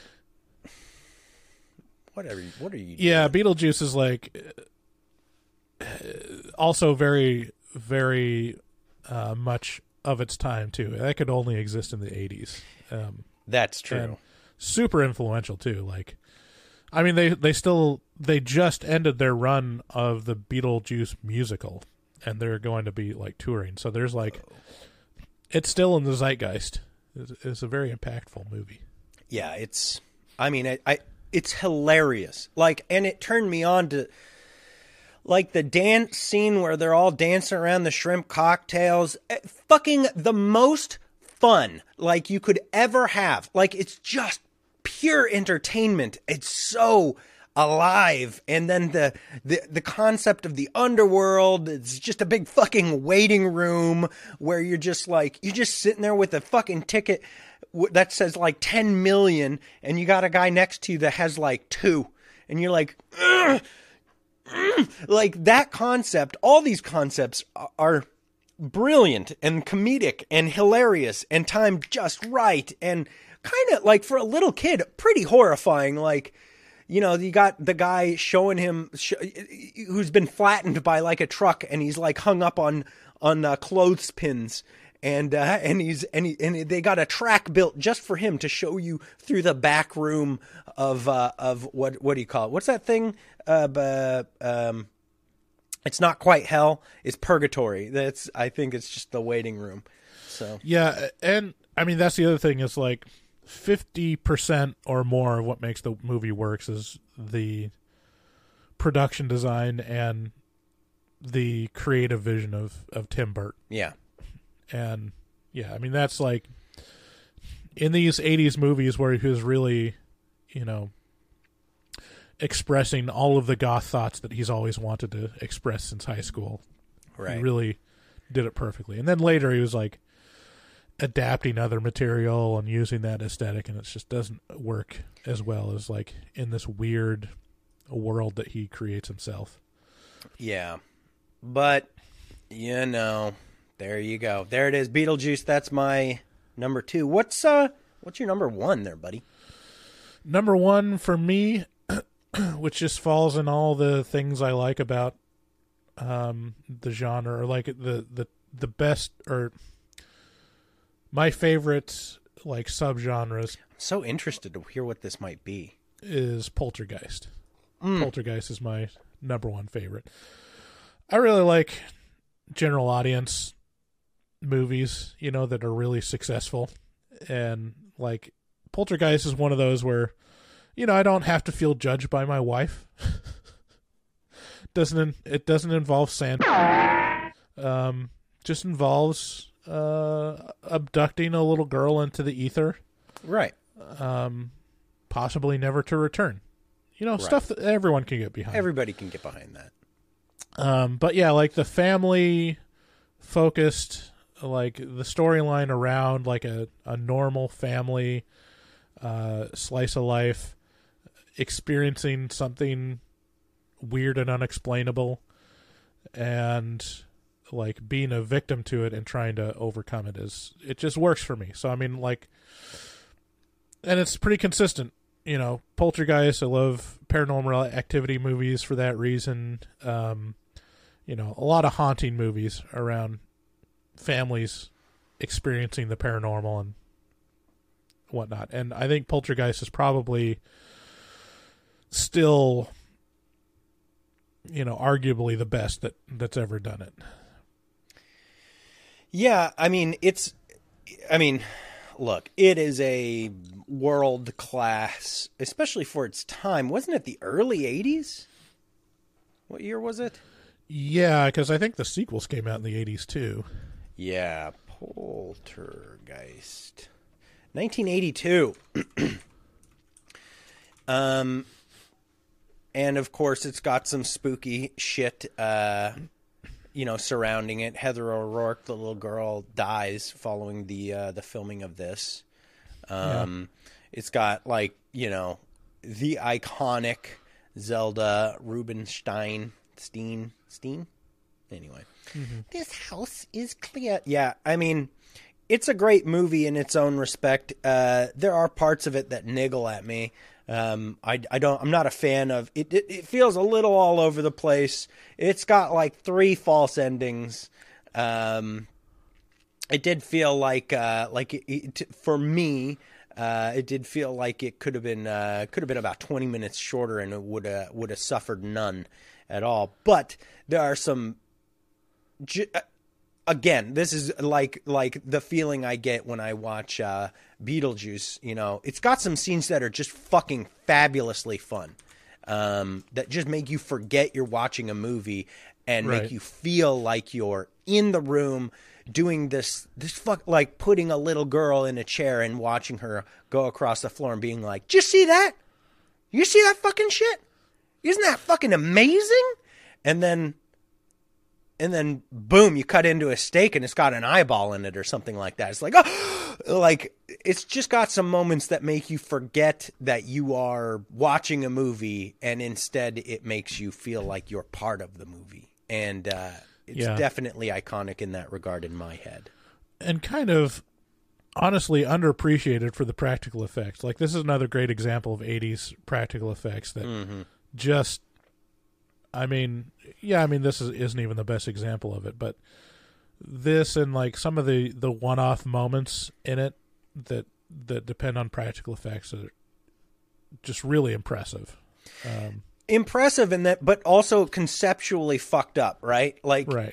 whatever. What are you? Yeah, doing? Beetlejuice is like uh, also very, very uh, much of its time, too. That could only exist in the eighties. Um, That's true. and super influential, too. Like, I mean, they, they still, they just ended their run of the Beetlejuice musical, and they're going to be, like, touring. So there's, like, it's still in the zeitgeist. It's, it's a very impactful movie. Yeah, it's. I mean, I, I. It's hilarious. Like, and it turned me on to, like, the dance scene where they're all dancing around the shrimp cocktails. Eh, Fucking the most fun, like, you could ever have. Like, it's just pure entertainment. It's so alive. And then the, the the concept of the underworld, it's just a big fucking waiting room where you're just like, you're just sitting there with a fucking ticket w- that says like ten million, and you got a guy next to you that has like two, and you're like, "Ugh, ugh." Like, that concept, all these concepts are- are brilliant and comedic and hilarious and timed just right, and kind of, like, for a little kid, pretty horrifying. Like, you know, you got the guy showing him sh- who's been flattened by like a truck, and he's like hung up on on uh, clothespins, and uh, and he's and he, and they got a track built just for him to show you through the back room of uh, of what what do you call it? What's that thing? Uh, bu- um, it's not quite hell. It's purgatory. That's I think it's just the waiting room. So Yeah, and I mean that's the other thing is like fifty percent or more of what makes the movie works is the production design and the creative vision of, of Tim Burton. yeah, And yeah, I mean that's like in these eighties movies where he was really, you know, expressing all of the goth thoughts that he's always wanted to express since high school. right. He really did it perfectly. And then later he was like adapting other material and using that aesthetic, and it just doesn't work as well as like in this weird world that he creates himself. Yeah. But, you know, there you go. There it is. Beetlejuice, that's my number two. What's uh what's your number one there, buddy? Number one for me, which just falls in all the things I like about um, the genre, or like the, the, the best, or my favorite like subgenres I'm so interested to hear what this might be. is Poltergeist. Poltergeist is my number one favorite. I really like general audience movies, you know, that are really successful. And like Poltergeist is one of those where, you know, I don't have to feel judged by my wife. doesn't it doesn't involve Santa. Um, just involves uh, abducting a little girl into the ether, Right. um, possibly never to return. You know, stuff that everyone can get behind. Everybody can get behind that. Um, but yeah, like the family focused, like the storyline around like a, a normal family, uh, slice of life, experiencing something weird and unexplainable, and like being a victim to it and trying to overcome it is, it just works for me. So, I mean, like, and it's pretty consistent. You know, Poltergeist, I love Paranormal Activity movies for that reason. Um, you know, a lot of haunting movies around families experiencing the paranormal and whatnot. And I think Poltergeist is probably still, you know, arguably the best that, that's ever done it. Yeah, I mean, it's, I mean, look, it is a world class, especially for its time. Wasn't it the early eighties? What year was it? Yeah, because I think the sequels came out in the eighties too. Yeah, Poltergeist. nineteen eighty-two. um, and of course, it's got some spooky shit, uh, you know, surrounding it. Heather O'Rourke, the little girl, dies following the uh, the filming of this. Um, yeah. It's got, like, you know, the iconic Zelda Rubinstein, Steen, Steen? Anyway. Mm-hmm. This house is clear. Yeah, I mean, it's a great movie in its own respect. Uh, there are parts of it that niggle at me. Um, I, I don't, I'm not a fan of it, it. It feels a little all over the place. It's got like three false endings. Um, it did feel like, uh, like it, it, for me, uh, it did feel like it could have been, uh, could have been about twenty minutes shorter, and it would have, would have suffered none at all. But there are some, again, this is like like the feeling I get when I watch uh, Beetlejuice. You know, it's got some scenes that are just fucking fabulously fun, um, that just make you forget you're watching a movie and right. make you feel like you're in the room doing this this fuck, like putting a little girl in a chair and watching her go across the floor and being like, "Did you see that? You see that fucking shit? Isn't that fucking amazing?" And then. And then, boom, you cut into a steak and it's got an eyeball in it or something like that. It's like, oh, like, it's just got some moments that make you forget that you are watching a movie, and instead it makes you feel like you're part of the movie. And uh, it's yeah. definitely iconic in that regard in my head. And kind of, honestly, underappreciated for the practical effects. Like, this is another great example of eighties practical effects that mm-hmm. just... I mean, yeah, I mean, this is, isn't even the best example of it, but this and like some of the, the one-off moments in it that that depend on practical effects are just really impressive. Um, impressive in that, but also conceptually fucked up, right? Like, right.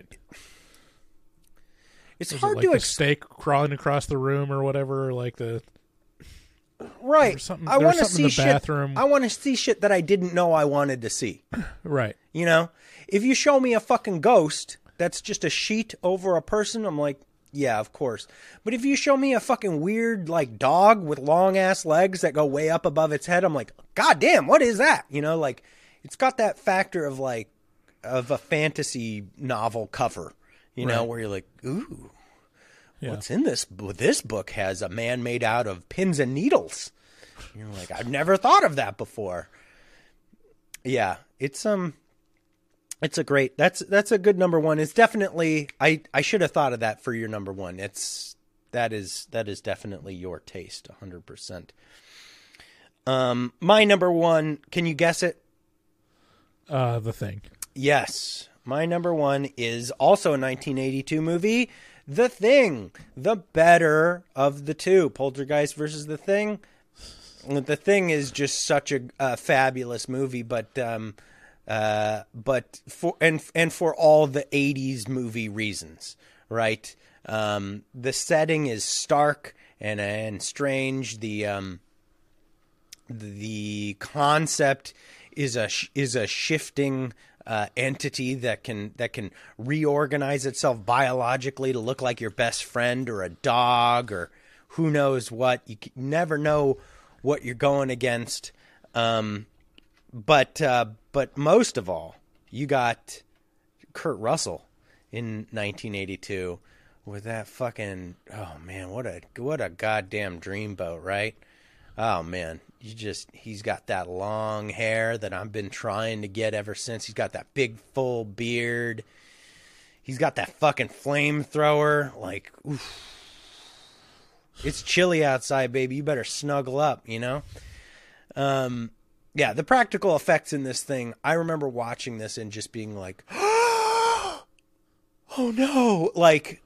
It's Is hard it like to the ex- steak crawling across the room or whatever, or like the right. There's something, I want to see in the shit. bathroom. I want to see shit that I didn't know I wanted to see. Right. You know, if you show me a fucking ghost that's just a sheet over a person, I'm like, yeah, of course. But if you show me a fucking weird like dog with long ass legs that go way up above its head, I'm like, God damn, what is that? You know, like it's got that factor of like of a fantasy novel cover, you know, right. where you're like, ooh. Yeah. What's in this? This book has a man made out of pins and needles. You're like, I've never thought of that before. Yeah, it's um, it's a great. That's that's a good number one. It's definitely. I I should have thought of that for your number one. It's that is that is definitely your taste, a hundred percent. Um, my number one. Can you guess it? Uh, The Thing. Yes, my number one is also a nineteen eighty-two movie. The Thing, the better of the two, Poltergeist versus The Thing. The Thing is just such a, a fabulous movie, but um, uh, but for and and for all the eighties movie reasons, right? Um, the setting is stark and and strange. The um, the concept is a is a shifting. Uh, entity that can that can reorganize itself biologically to look like your best friend or a dog or who knows what. You never know what you're going against. Um, but uh, but most of all, you got Kurt Russell in nineteen eighty-two with that fucking oh man, what a what a goddamn dreamboat, right? Oh man. You just, he's got that long hair that I've been trying to get ever since. He's got that big full beard. He's got that fucking flamethrower. Like, oof. It's chilly outside, baby. You better snuggle up, you know? Um, yeah, the practical effects in this thing, I remember watching this and just being like, oh no. Like,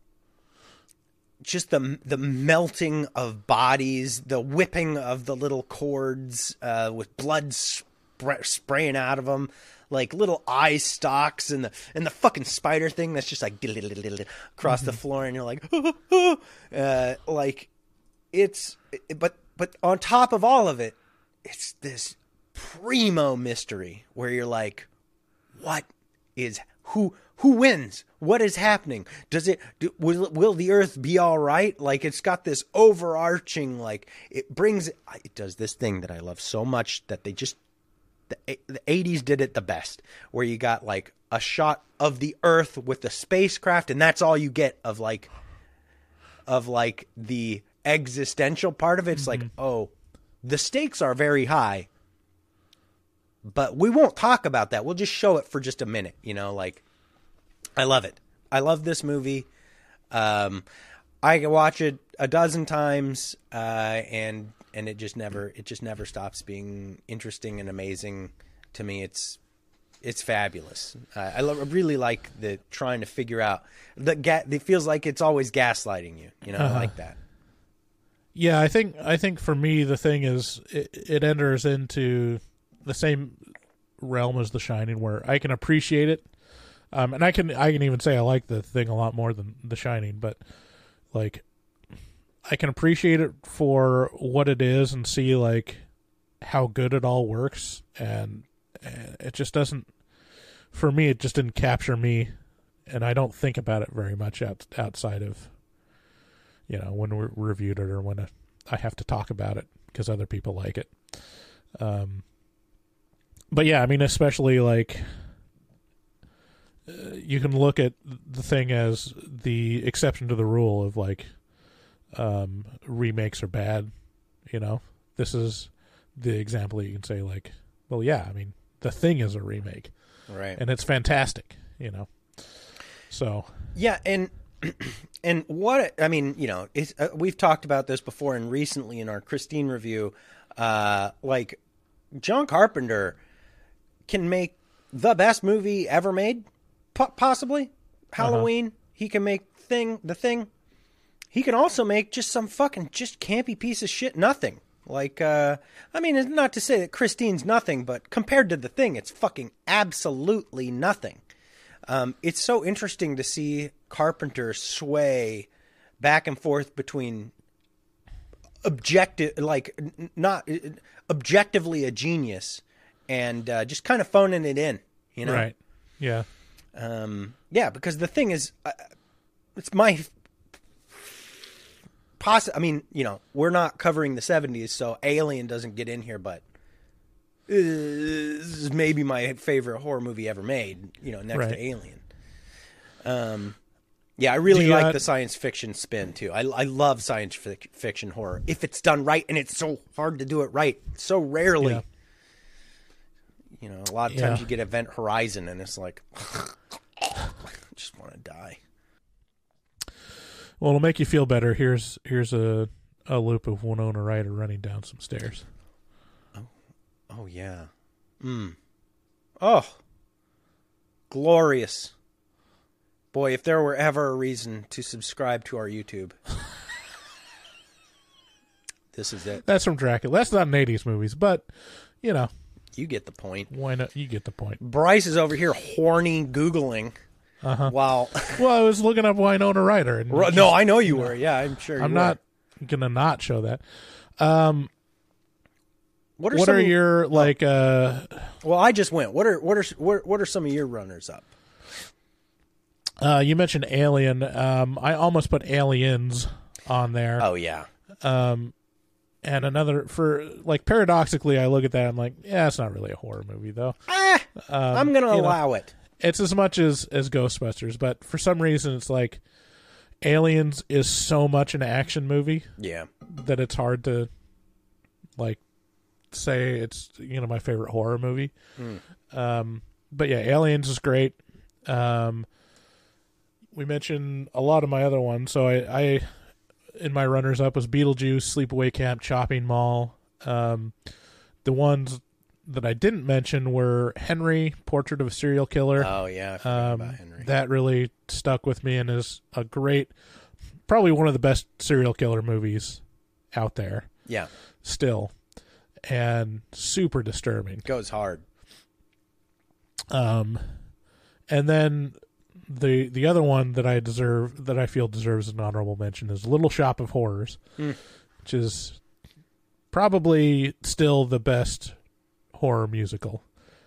just the the melting of bodies, the whipping of the little cords uh, with blood spray, spraying out of them. like little eye stalks and the and the fucking spider thing that's just like across the floor, and you're like, uh, like it's but but on top of all of it, it's this primo mystery where you're like, what is who who wins? What is happening? Does it do, will will the Earth be all right? Like, it's got this overarching, like, it brings it does this thing that I love so much that they just the, the eighties did it the best, where you got like a shot of the Earth with the spacecraft, and that's all you get of like of like the existential part of it. It's mm-hmm. like, oh, the stakes are very high, but we won't talk about that. We'll just show it for just a minute, you know, like, I love it. I love this movie. Um, I can watch it a dozen times, uh, and and it just never it just never stops being interesting and amazing to me. It's it's fabulous. Uh, I lo- really like the trying to figure out the ga- It feels like it's always gaslighting you. You know, uh-huh. I like that. Yeah, I think I think for me the thing is it, it enters into the same realm as The Shining, where I can appreciate it. Um, and I can I can even say I like the thing a lot more than The Shining, but like I can appreciate it for what it is and see like how good it all works, and, and it just doesn't, for me it just didn't capture me, and I don't think about it very much out, outside of, you know, when we reviewed it or when a, I have to talk about it because other people like it. Um, but yeah, I mean, especially like. Uh, you can look at the thing as the exception to the rule of like um, remakes are bad. You know, this is the example you can say like, well, yeah, I mean, The Thing is a remake, right? And it's fantastic. You know, so yeah, and and what I mean, you know, it's, uh, we've talked about this before, and recently in our Christine review, uh, like John Carpenter can make the best movie ever made. Possibly Halloween. Uh-huh. He can make thing the thing. He can also make just some fucking just campy piece of shit nothing. Like, uh, I mean, it's not to say that Christine's nothing, but compared to The Thing, it's fucking absolutely nothing. Um, it's so interesting to see Carpenter sway back and forth between objective, like n- not uh, objectively a genius, and uh, just kind of phoning it in. You know, right? Yeah. Um, yeah, because The Thing is, uh, it's my, poss- I mean, you know, we're not covering the seventies, so Alien doesn't get in here, but uh, this is maybe my favorite horror movie ever made, you know, next right. to Alien. Um, yeah, I really you, like uh, the science fiction spin, too. I, I love science fic- fiction horror, if it's done right, and it's so hard to do it right, so rarely. Yeah. You know, a lot of yeah. times you get Event Horizon, and it's like, I just want to die. Well, it'll make you feel better. Here's here's a a loop of Winona Ryder running down some stairs. Oh, oh yeah. Mm. Oh, glorious. Boy, if there were ever a reason to subscribe to our YouTube, this is it. That's from Dracula. That's not an eighties movies, but you know. You get the point. Why not? You get the point. Bryce is over here horny Googling uh-huh. while... well, I was looking up Winona Ryder. And no, just, I know you were. Yeah, I'm sure you I'm were. not going to not show that. Um, what are, what some are of, your, like... Uh, well, I just went. What are what are what, what are some of your runners-up? Uh, you mentioned Alien. Um, I almost put Aliens on there. Oh, yeah. Um, and another, for, like, paradoxically, I look at that and I'm like, yeah, it's not really a horror movie, though. Ah, um, I'm going to allow know, it. It's as much as, as Ghostbusters, but for some reason it's like Aliens is so much an action movie. Yeah. That it's hard to, like, say it's, you know, my favorite horror movie. Mm. Um, but yeah, Aliens is great. Um, we mentioned a lot of my other ones, so I, I in my runners up was Beetlejuice, Sleepaway Camp, Chopping Mall. Um, the ones that I didn't mention were Henry, Portrait of a Serial Killer. Oh yeah, I forgot um, about Henry. That really stuck with me and is a great, probably one of the best serial killer movies out there. Yeah, still, and super disturbing. Goes hard. Um, and then the the other one that I deserve that I feel deserves an honorable mention is Little Shop of Horrors, Mm. which is probably still the best horror musical.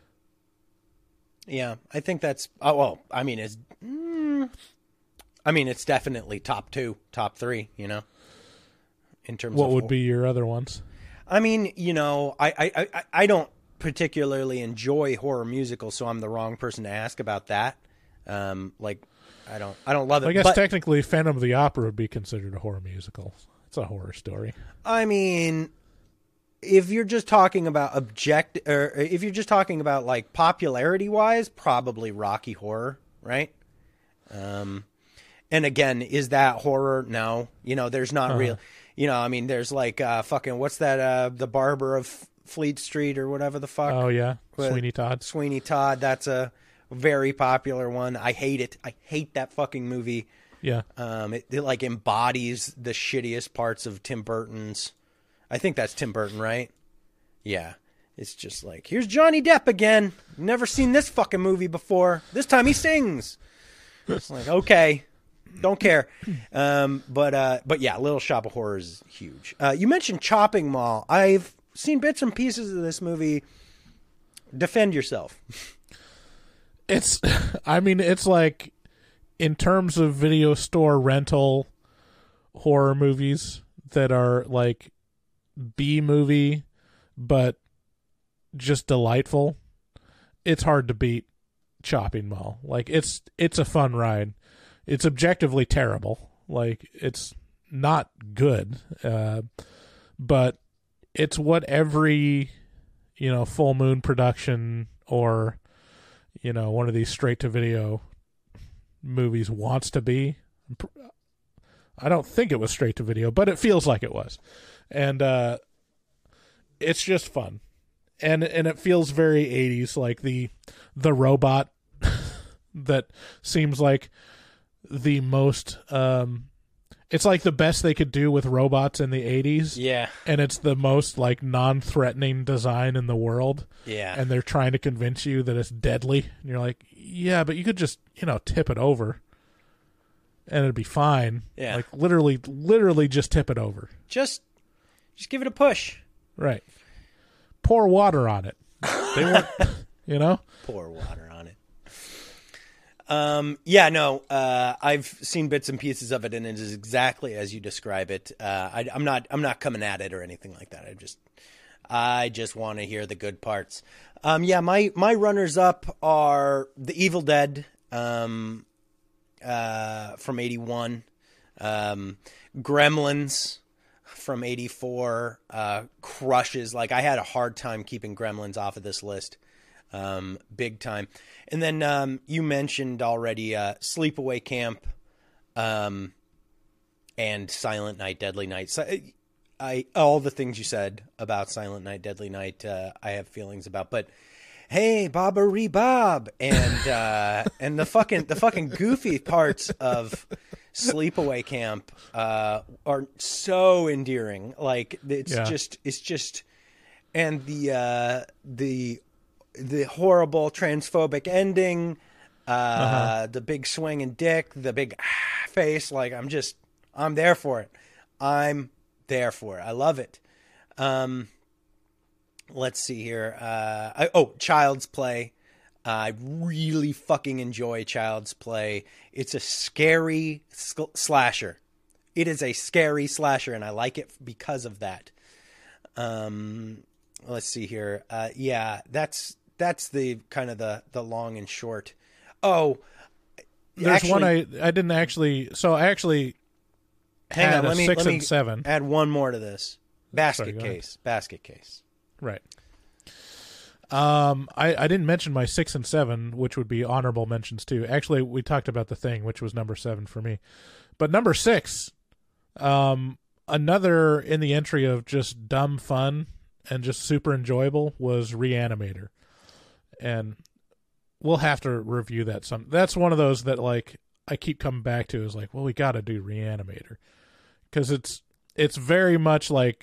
Yeah, I think that's. Oh well, I mean it's. Mm, I mean it's definitely top two, top three. You know, in terms What of would hor- be your other ones? I mean, you know, I, I, I, I don't particularly enjoy horror musicals, so I'm the wrong person to ask about that. Um, like, I don't, I don't love it. I guess but, technically Phantom of the Opera would be considered a horror musical. It's a horror story. I mean, if you're just talking about object, or if you're just talking about like popularity wise, probably Rocky Horror, right? Um, and again, is that horror? No, you know, there's not Uh-huh. real. You know, I mean, there's like uh, fucking what's that? Uh, the Barber of Fleet Street or whatever the fuck. Oh yeah, But- Sweeney Todd. Sweeney Todd. That's a very popular one. I hate it. I hate that fucking movie. Yeah, Um, it, it like embodies the shittiest parts of Tim Burton's. I think that's Tim Burton, right? Yeah. It's just like, here's Johnny Depp again. Never seen this fucking movie before. This time he sings. It's like, okay, don't care. Um, but uh, but yeah, Little Shop of Horrors is huge. Uh, you mentioned Chopping Mall. I've seen bits and pieces of this movie. Defend yourself. it's. I mean, it's like in terms of video store rental horror movies that are like B movie, but just delightful. It's hard to beat Chopping Mall. Like it's it's a fun ride. It's objectively terrible. Like it's not good, uh, but it's what every you know Full Moon production or you know one of these straight to video movies wants to be. I don't think it was straight to video, but it feels like it was, and uh, it's just fun, and and it feels very eighties, like the the robot that seems like the most. Um, it's like the best they could do with robots in the eighties. Yeah. And it's the most like non-threatening design in the world. Yeah. And they're trying to convince you that it's deadly. And you're like, yeah, but you could just, you know, tip it over and it'd be fine. Yeah. Like literally, literally just tip it over. Just, just give it a push. Right. Pour water on it. They want, you know? Pour water on it. Um, yeah, no, uh, I've seen bits and pieces of it, and it is exactly as you describe it. Uh, I, I'm not, I'm not coming at it or anything like that. I just, I just want to hear the good parts. Um, yeah, my, my runners up are The Evil Dead, um, uh, from eighty-one, um, Gremlins from eighty-four, uh, crushes. Like I had a hard time keeping Gremlins off of this list. Um, big time. And then, um, you mentioned already, uh, Sleepaway Camp, um, and Silent Night, Deadly Night. So I, I, all the things you said about Silent Night, Deadly Night, uh, I have feelings about, but hey, Bobbery Bob, and, uh, and the fucking, the fucking goofy parts of Sleepaway Camp, uh, are so endearing. Like it's Yeah. just, it's just, and the, uh, the, the horrible transphobic ending, uh, uh-huh. the big swinging dick, the big ah, face. Like I'm just, I'm there for it. I'm there for it. I love it. Um, let's see here. Uh, I, oh, Child's Play. Uh, I really fucking enjoy Child's Play. It's a scary sl- slasher. It is a scary slasher, and I like it because of that. Um, let's see here. Uh, yeah, that's, That's the kind of the, the long and short. Oh, there's actually, one I I didn't actually. So I actually hang had on. a Let me six let me and seven. add one more to this. Basket Sorry, go case. Basket case. Right. Um, I I didn't mention my six and seven, which would be honorable mentions too. Actually, we talked about The Thing, which was number seven for me, but number six, um, another in the entry of just dumb fun and just super enjoyable was Reanimator. And we'll have to review that some. That's one of those that like I keep coming back to is like, well, we got to do Reanimator because it's it's very much like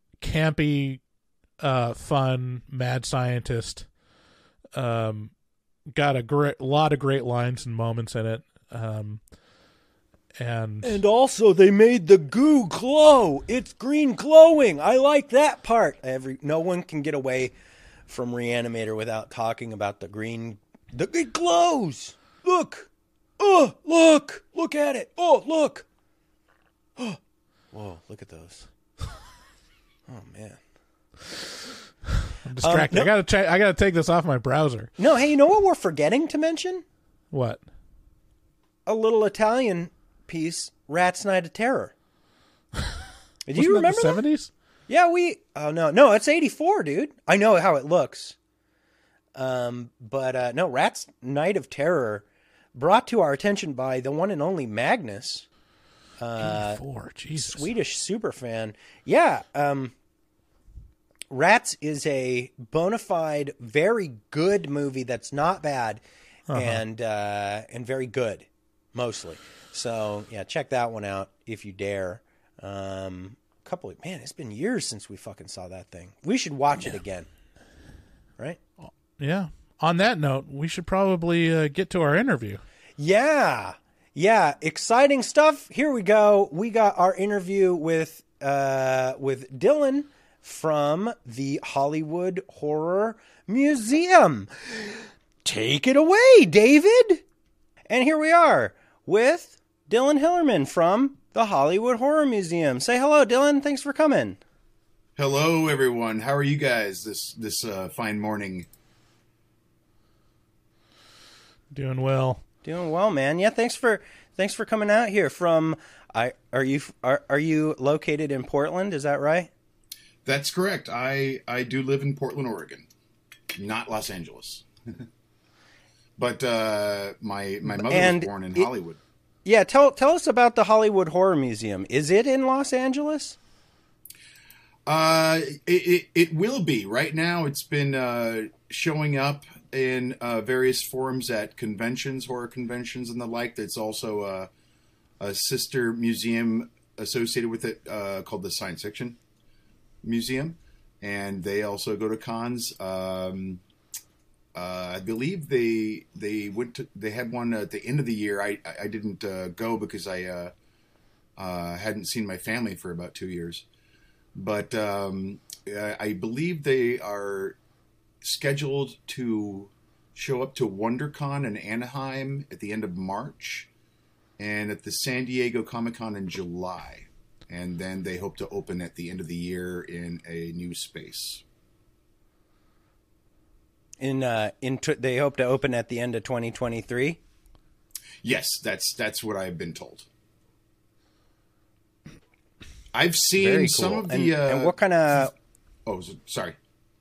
campy, uh, fun, mad scientist, um, got a great lot of great lines and moments in it. Um, and And also, they made the goo glow. It's green glowing. I like that part. Every no one can get away from Reanimator without talking about the green. The it glows. Look. Oh, look. Look at it. Oh, look. Oh. Whoa, look at those. Oh man. I'm distracted. Um, no- I gotta check. I gotta take this off my browser. No, hey, you know what we're forgetting to mention? What? A little Italian piece, Rat's Night of Terror. Do Wasn't you that remember the that? seventies? Yeah, we. Oh no, no, it's eighty-four, dude. I know how it looks. Um, but uh, no, Rat's Night of Terror, brought to our attention by the one and only Magnus, eighty-four. Jesus. Swedish superfan. Yeah, um, Rats is a bona fide, very good movie that's not bad, Uh-huh. and uh, and very good, mostly. So yeah, check that one out if you dare. Um, a couple of man, it's been years since we fucking saw that thing. We should watch it again, right? Yeah. On that note, we should probably uh, get to our interview. Yeah, yeah, exciting stuff. Here we go. We got our interview with uh, with Dylan from the Hollywood Horror Museum. Take it away, David. And here we are with Dylan Hillerman from the Hollywood Horror Museum. Say hello, Dylan. Thanks for coming. Hello, everyone. How are you guys this this uh, fine morning? Doing well. Doing well, man. Yeah, thanks for thanks for coming out here from. I are you are are you located in Portland? Is that right? That's correct. I I do live in Portland, Oregon, not Los Angeles. But uh, my my mother And was born in it- Hollywood. Yeah, tell tell us about the Hollywood Horror Museum. Is it in Los Angeles? Uh, it, it it will be. Right now, it's been uh, showing up in uh, various forums at conventions, horror conventions, and the like. There's also a, a sister museum associated with it uh, called the Science Fiction Museum, and they also go to cons. Um, uh, I believe they they went to they had one at the end of the year. I I didn't uh, go because I uh, uh, hadn't seen my family for about two years. But um, I believe they are scheduled to show up to WonderCon in Anaheim at the end of March and at the San Diego Comic-Con in July. And then they hope to open at the end of the year in a new space. In uh, in t- they hope to open at the end of twenty twenty-three. Yes, that's that's what I've been told. I've seen Very cool. some of the... and, uh, and what kind of? Oh, sorry.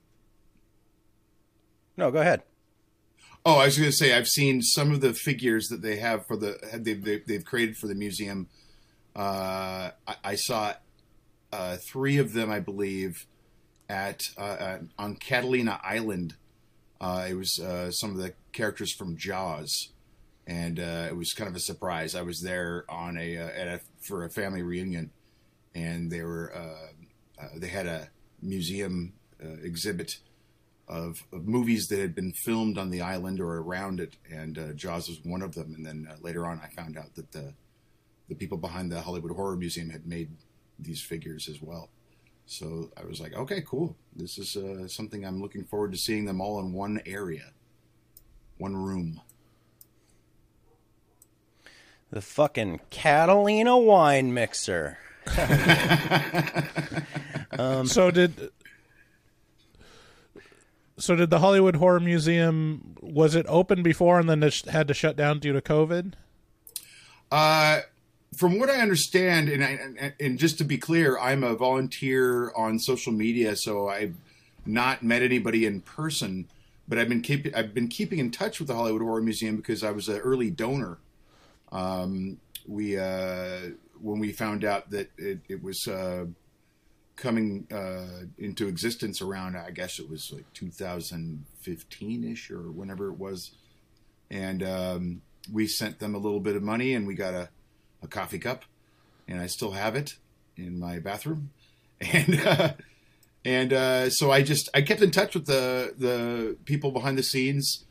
No, go ahead. Oh, I was going to say I've seen some of the figures that they have for the they've they've, they've created for the museum. Uh, I, I saw uh, three of them, I believe, at uh, uh, on Catalina Island. Uh, it was uh, some of the characters from Jaws, and uh, it was kind of a surprise. I was there on a, uh, at a for a family reunion, and they were uh, uh, they had a museum uh, exhibit. Of, of movies that had been filmed on the island or around it, and uh, Jaws was one of them. And then uh, later on, I found out that the the people behind the Hollywood Horror Museum had made these figures as well. So I was like, okay, cool. This is uh, something I'm looking forward to seeing them all in one area, one room. The fucking Catalina wine mixer. um, So did so did the Hollywood Horror Museum, was it open before and then it sh- had to shut down due to COVID? Uh, from what I understand, and, I, and and just to be clear, I'm a volunteer on social media, so I've not met anybody in person. But I've been keep, I've been keeping in touch with the Hollywood Horror Museum because I was an early donor. Um, we uh, when we found out that it, it was uh, coming uh, into existence around, I guess it was like two thousand fifteen ish or whenever it was, and um, we sent them a little bit of money, and we got a, a coffee cup, and I still have it in my bathroom, and uh, and uh, so I just I kept in touch with the the people behind the scenes.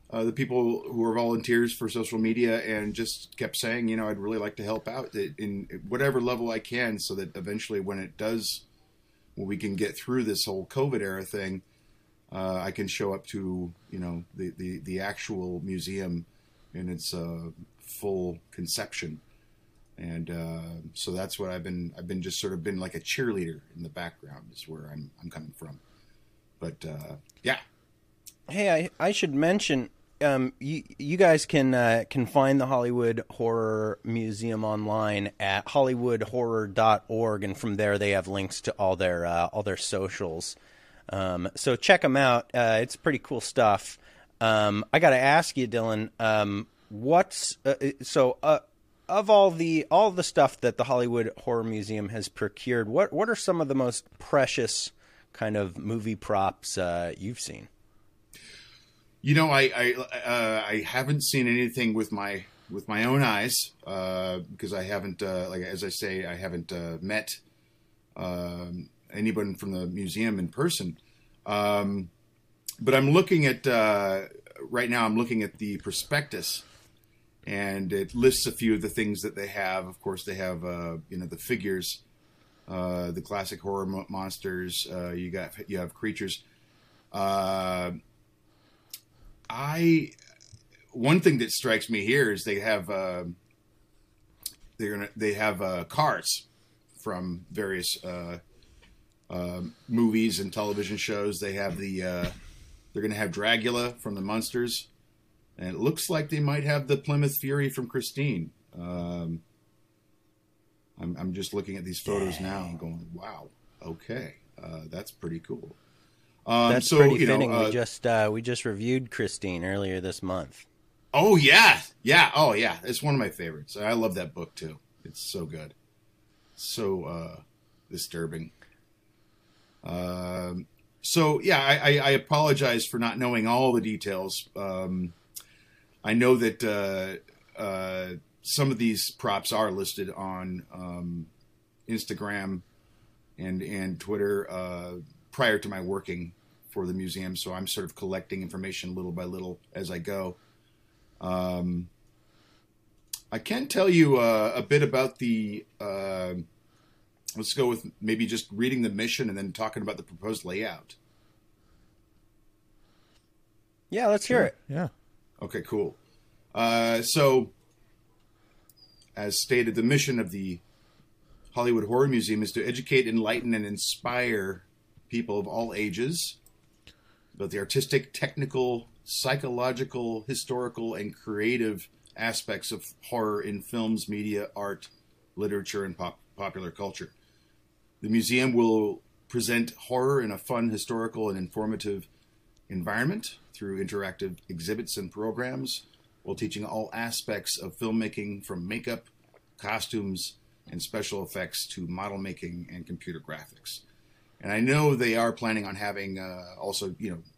uh, the people who are volunteers for social media, and just kept saying, you know, I'd really like to help out in whatever level I can, so that eventually when it does, when we can get through this whole COVID era thing, uh, I can show up to, you know, the, the, the actual museum in its uh, full conception. And uh, so that's what I've been, I've been just sort of been like a cheerleader in the background is where I'm, I'm coming from. But uh, yeah. Hey, I, I should mention, um, you you guys can uh, can find the Hollywood Horror Museum online at hollywood horror dot org, and from there they have links to all their uh, all their socials. Um, so check them out. Uh, it's pretty cool stuff. Um, I got to ask you, Dylan, um, what's uh, so uh, of all the all the stuff that the Hollywood Horror Museum has procured? What what are some of the most precious kind of movie props uh, you've seen? You know, I I, uh, I haven't seen anything with my with my own eyes uh, because I haven't, uh, like as I say, I haven't uh, met um, anyone from the museum in person. Um, but I'm looking at uh, right now. I'm looking at the prospectus, and it lists a few of the things that they have. Of course, they have uh, you know the figures, uh, the classic horror mo- monsters. Uh, you got you have creatures. Uh, I one thing that strikes me here is they have uh, they're gonna they have uh, cars from various uh, uh, movies and television shows. They have the uh, they're gonna have Dragula from the Munsters, and it looks like they might have the Plymouth Fury from Christine. Um, I'm I'm just looking at these photos now and going, wow, okay, uh, that's pretty cool. Um, That's so, pretty you know, fitting. uh, we just uh, we just reviewed Christine earlier this month. Oh yeah, yeah, oh yeah. It's one of my favorites. I love that book too. It's so good, so uh, disturbing. Um, so yeah, I, I, I apologize for not knowing all the details. Um, I know that uh, uh, some of these props are listed on um, Instagram and and Twitter. Uh, prior to my working for the museum, so I'm sort of collecting information little by little as I go. Um, I can tell you uh, a bit about the, uh, let's go with maybe just reading the mission and then talking about the proposed layout. Yeah, let's hear it. Yeah. Okay, cool. Uh, so, as stated, the mission of the Hollywood Horror Museum is to educate, enlighten, and inspire people of all ages about the artistic, technical, psychological, historical, and creative aspects of horror in films, media, art, literature, and pop- popular culture. The museum will present horror in a fun, historical, and informative environment through interactive exhibits and programs, while teaching all aspects of filmmaking from makeup, costumes, and special effects to model making and computer graphics. And I know they are planning on having uh, also, you know,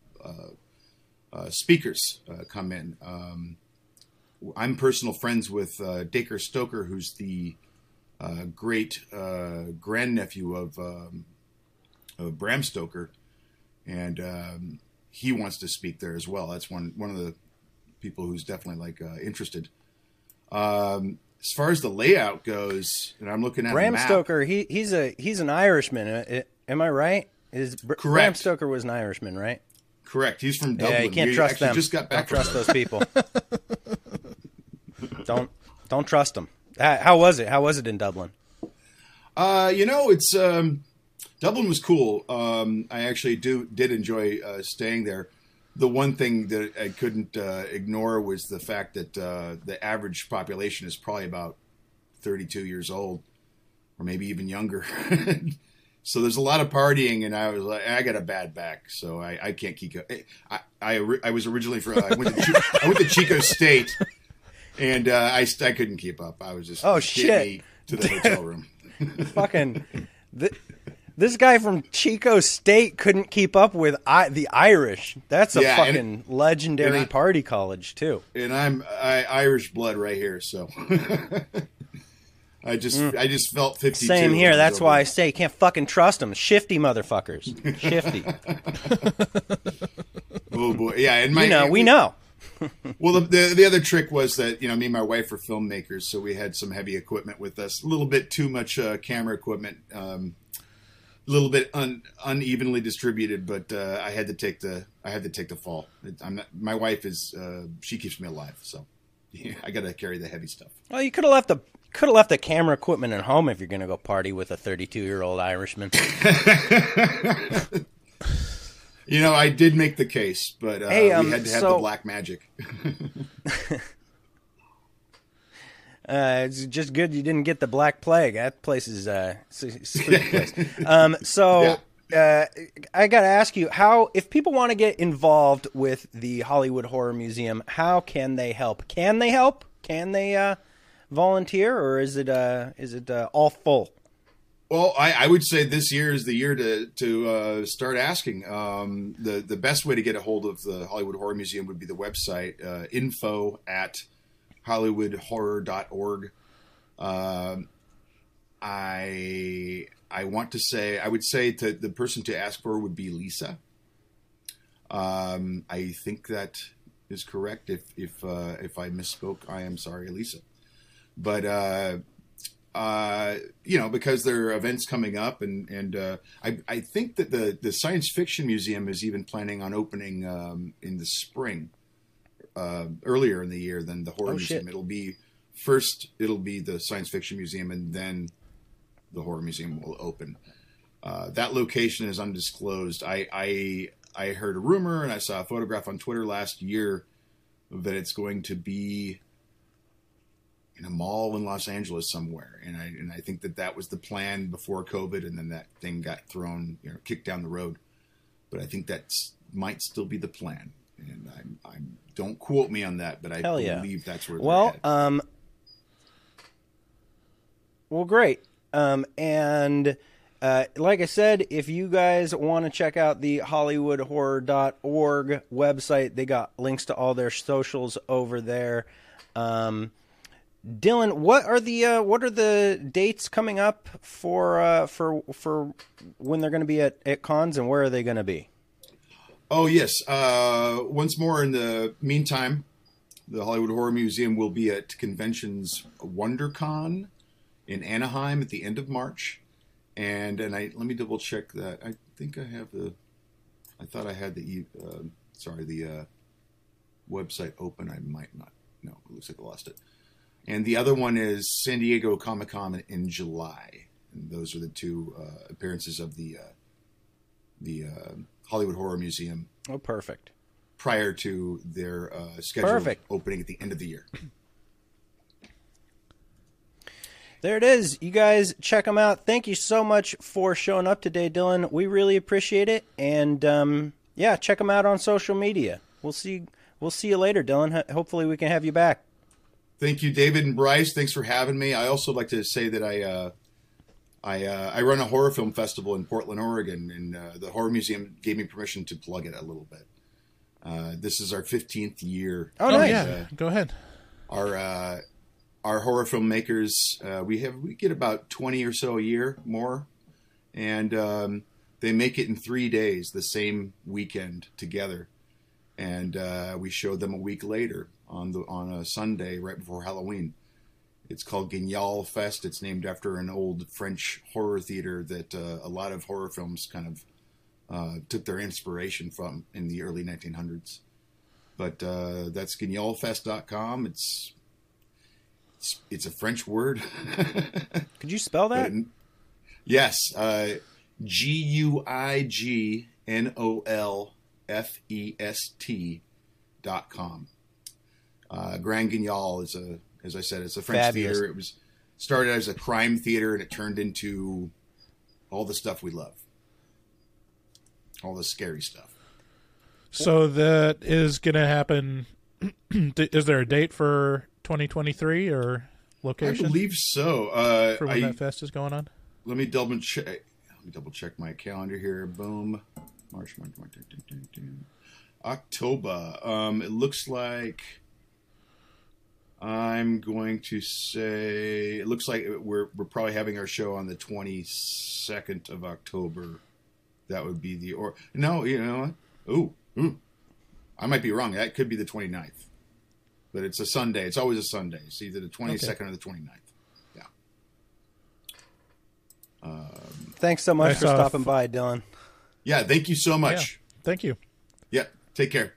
uh, uh, speakers uh, come in. Um, I'm personal friends with uh, Dacre Stoker, who's the uh, great uh, grandnephew of, um, of Bram Stoker, and um, he wants to speak there as well. That's one one of the people who's definitely like uh, interested. Um, as far as the layout goes, and I'm looking at Bram the map, Stoker, he he's a he's an Irishman. Uh, Am I right? Is Br- Correct. Bram Stoker was an Irishman, right? Correct. He's from Dublin. Yeah, you can't We trust actually them. Just got back don't from trust Dublin. those people. don't don't trust them. How, how was it? How was it in Dublin? Uh, you know, it's um, Dublin was cool. Um, I actually do did enjoy uh, staying there. The one thing that I couldn't uh, ignore was the fact that uh, the average population is probably about thirty-two years old, or maybe even younger. So there's a lot of partying, and I was like, I got a bad back, so I, I can't keep. I, I I was originally from I went to Chi- I went to Chico State, and uh, I I couldn't keep up. I was just Oh, just getting shit. me to the hotel room. Fucking th- this guy from Chico State couldn't keep up with I- the Irish. That's a Yeah, and fucking legendary and I- party college too. And I'm I, Irish blood right here, so I just I just felt fifty-two. Same here. when I was That's over why I there. say you can't fucking trust them. Shifty motherfuckers. Shifty. Oh boy, yeah, and my You know, we know. Well, the, the the other trick was that, you know, me and my wife were filmmakers, so we had some heavy equipment with us. A little bit too much uh, camera equipment, um, a little bit un, unevenly distributed. But uh, I had to take the I had to take the fall. I'm not, my wife is uh, she keeps me alive, so yeah, I got to carry the heavy stuff. Well, you could have left the could have left the camera equipment at home if you're going to go party with a thirty-two year old Irishman. You know, I did make the case, but uh, Hey, um, we had to have so- the black magic. Uh, it's just good you didn't get the Black Plague. That place is uh, s- s- spooky place. Um, so uh, I got to ask you, how if people want to get involved with the Hollywood Horror Museum, how can they help? Can they help? Can they uh, volunteer, or is it uh, is it uh, all full? Well, I, I would say this year is the year to to uh, start asking. Um, the the best way to get a hold of the Hollywood Horror Museum would be the website uh, info at hollywood horror dot org. Um, I I want to say I would say to the person to ask for would be Lisa. Um, I think that is correct. If if uh, if I misspoke, I am sorry, Lisa. But uh, uh, you know, because there are events coming up, and and uh, I I think that the the Science Fiction Museum is even planning on opening um, in the spring, uh, earlier in the year than the Horror Oh, Museum. shit. It'll be first. It'll be the Science Fiction Museum, and then the Horror Museum will open. Uh, that location is undisclosed. I, I I heard a rumor, and I saw a photograph on Twitter last year that it's going to be in a mall in Los Angeles somewhere, and I and I think that that was the plan before COVID, and then that thing got thrown, you know, kicked down the road. But I think that might still be the plan, and I'm, I'm don't quote me on that, but I Hell yeah. believe that's where. Well, they're headed. um, well, great. Um, and uh, like I said, if you guys want to check out the hollywood horror dot org website, they got links to all their socials over there. Um, Dylan, what are the uh, what are the dates coming up for uh, for for when they're going to be at, at cons, and where are they going to be? Oh, yes. Uh, once more, in the meantime, the Hollywood Horror Museum will be at conventions WonderCon in Anaheim at the end of March. And and I let me double check that. I think I have the. I thought I had the e- uh, sorry the uh, website open. I might not. No, it looks like I lost it. And the other one is San Diego Comic Con in July. And those are the two uh, appearances of the uh, the uh, Hollywood Horror Museum Oh, perfect. prior to their uh, scheduled Perfect. opening at the end of the year. There it is. You guys check them out. Thank you so much for showing up today, Dylan. We really appreciate it. And um, yeah, check them out on social media. We'll see. We'll see you later, Dylan. Ho- Hopefully, we can have you back. Thank you, David and Bryce. Thanks for having me. I also like to say that I uh, I, uh, I run a horror film festival in Portland, Oregon, and uh, the Horror Museum gave me permission to plug it a little bit. Uh, this is our fifteenth year. Oh, Oh nice. yeah, Uh, go ahead. our uh, our horror filmmakers, uh, we have we get about twenty or so a year more, and um, they make it in three days, the same weekend together, and uh, we showed them a week later on the on a Sunday right before Halloween. It's called Guignol Fest. It's named after an old French horror theater that uh, a lot of horror films kind of uh, took their inspiration from in the early nineteen hundreds. But uh, that's guignol fest dot com. It's It's, it's a French word. Could you spell that? But, yes. Uh, G U I G N O L F E S T dot com. Uh, Grand Guignol is a, as I said, it's a French Fabulous. theater. It was started as a crime theater, and it turned into all the stuff we love. All the scary stuff. So that is going to happen. Is there a date for twenty twenty-three or location I believe so. Uh, for when I, that fest is going on? let me double check. Let me double check my calendar here. Boom. March, March, March, October. Um, it looks like I'm going to say it looks like we're we're probably having our show on the twenty-second of October. That would be the or no, you know what? Ooh, ooh. I might be wrong. That could be the twenty-ninth. But it's a Sunday. It's always a Sunday. It's either the twenty-second okay. or the twenty-ninth. Yeah. Um, Thanks so much I for saw stopping f- by, Dylan. Yeah, thank you so much. Yeah, thank you. Yeah, take care.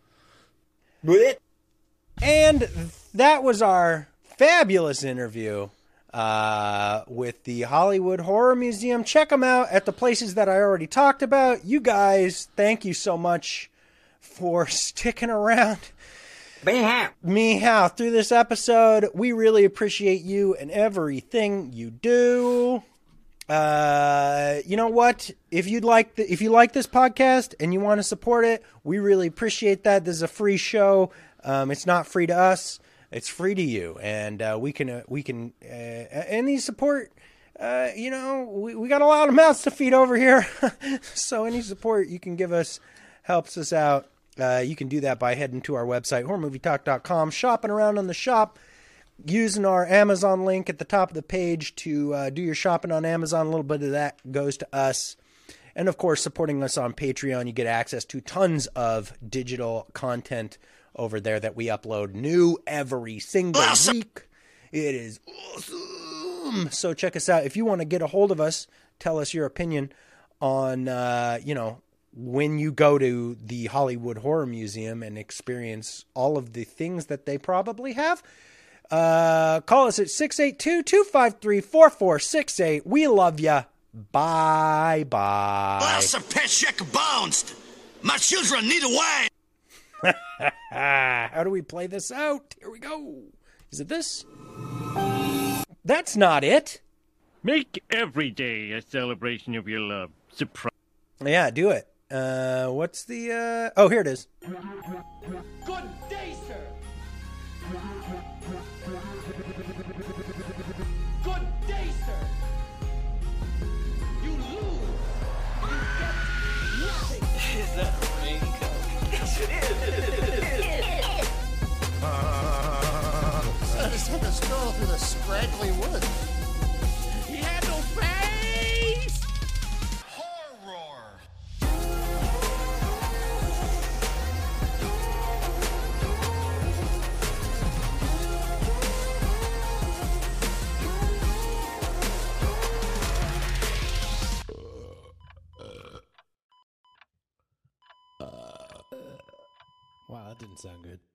And that was our fabulous interview uh, with the Hollywood Horror Museum. Check them out at the places that I already talked about. You guys, thank you so much for sticking around. Meow. Meow through this episode. We really appreciate you and everything you do. Uh, you know what? If you'd like, the, if you like this podcast and you want to support it, we really appreciate that. This is a free show. Um, it's not free to us. It's free to you, and uh, we can uh, we can uh, and these support. Uh, you know, we, we got a lot of mouths to feed over here, so any support you can give us helps us out. Uh, you can do that by heading to our website, horror movie talk dot com, shopping around on the shop, using our Amazon link at the top of the page to uh, do your shopping on Amazon. A little bit of that goes to us. And, of course, supporting us on Patreon. You get access to tons of digital content over there that we upload new every single awesome. week. It is awesome. So check us out. If you want to get a hold of us, tell us your opinion on, uh, you know, when you go to the Hollywood Horror Museum and experience all of the things that they probably have, uh, call us at six eight two, two five three, four four six eight. We love you. Bye bye. Lots of pet check bounced. My children need a wine. How do we play this out? Here we go. Is it this? That's not it. Make every day a celebration of your love. Surprise. Yeah, do it. Uh, what's the, uh, oh, here it is. Good day, sir. Good day, sir. You lose. You get nothing. Is that a raincoat? Yes, it is. So just took a stroll through the scraggly woods. He had no face. Horror. Wow, that didn't sound good.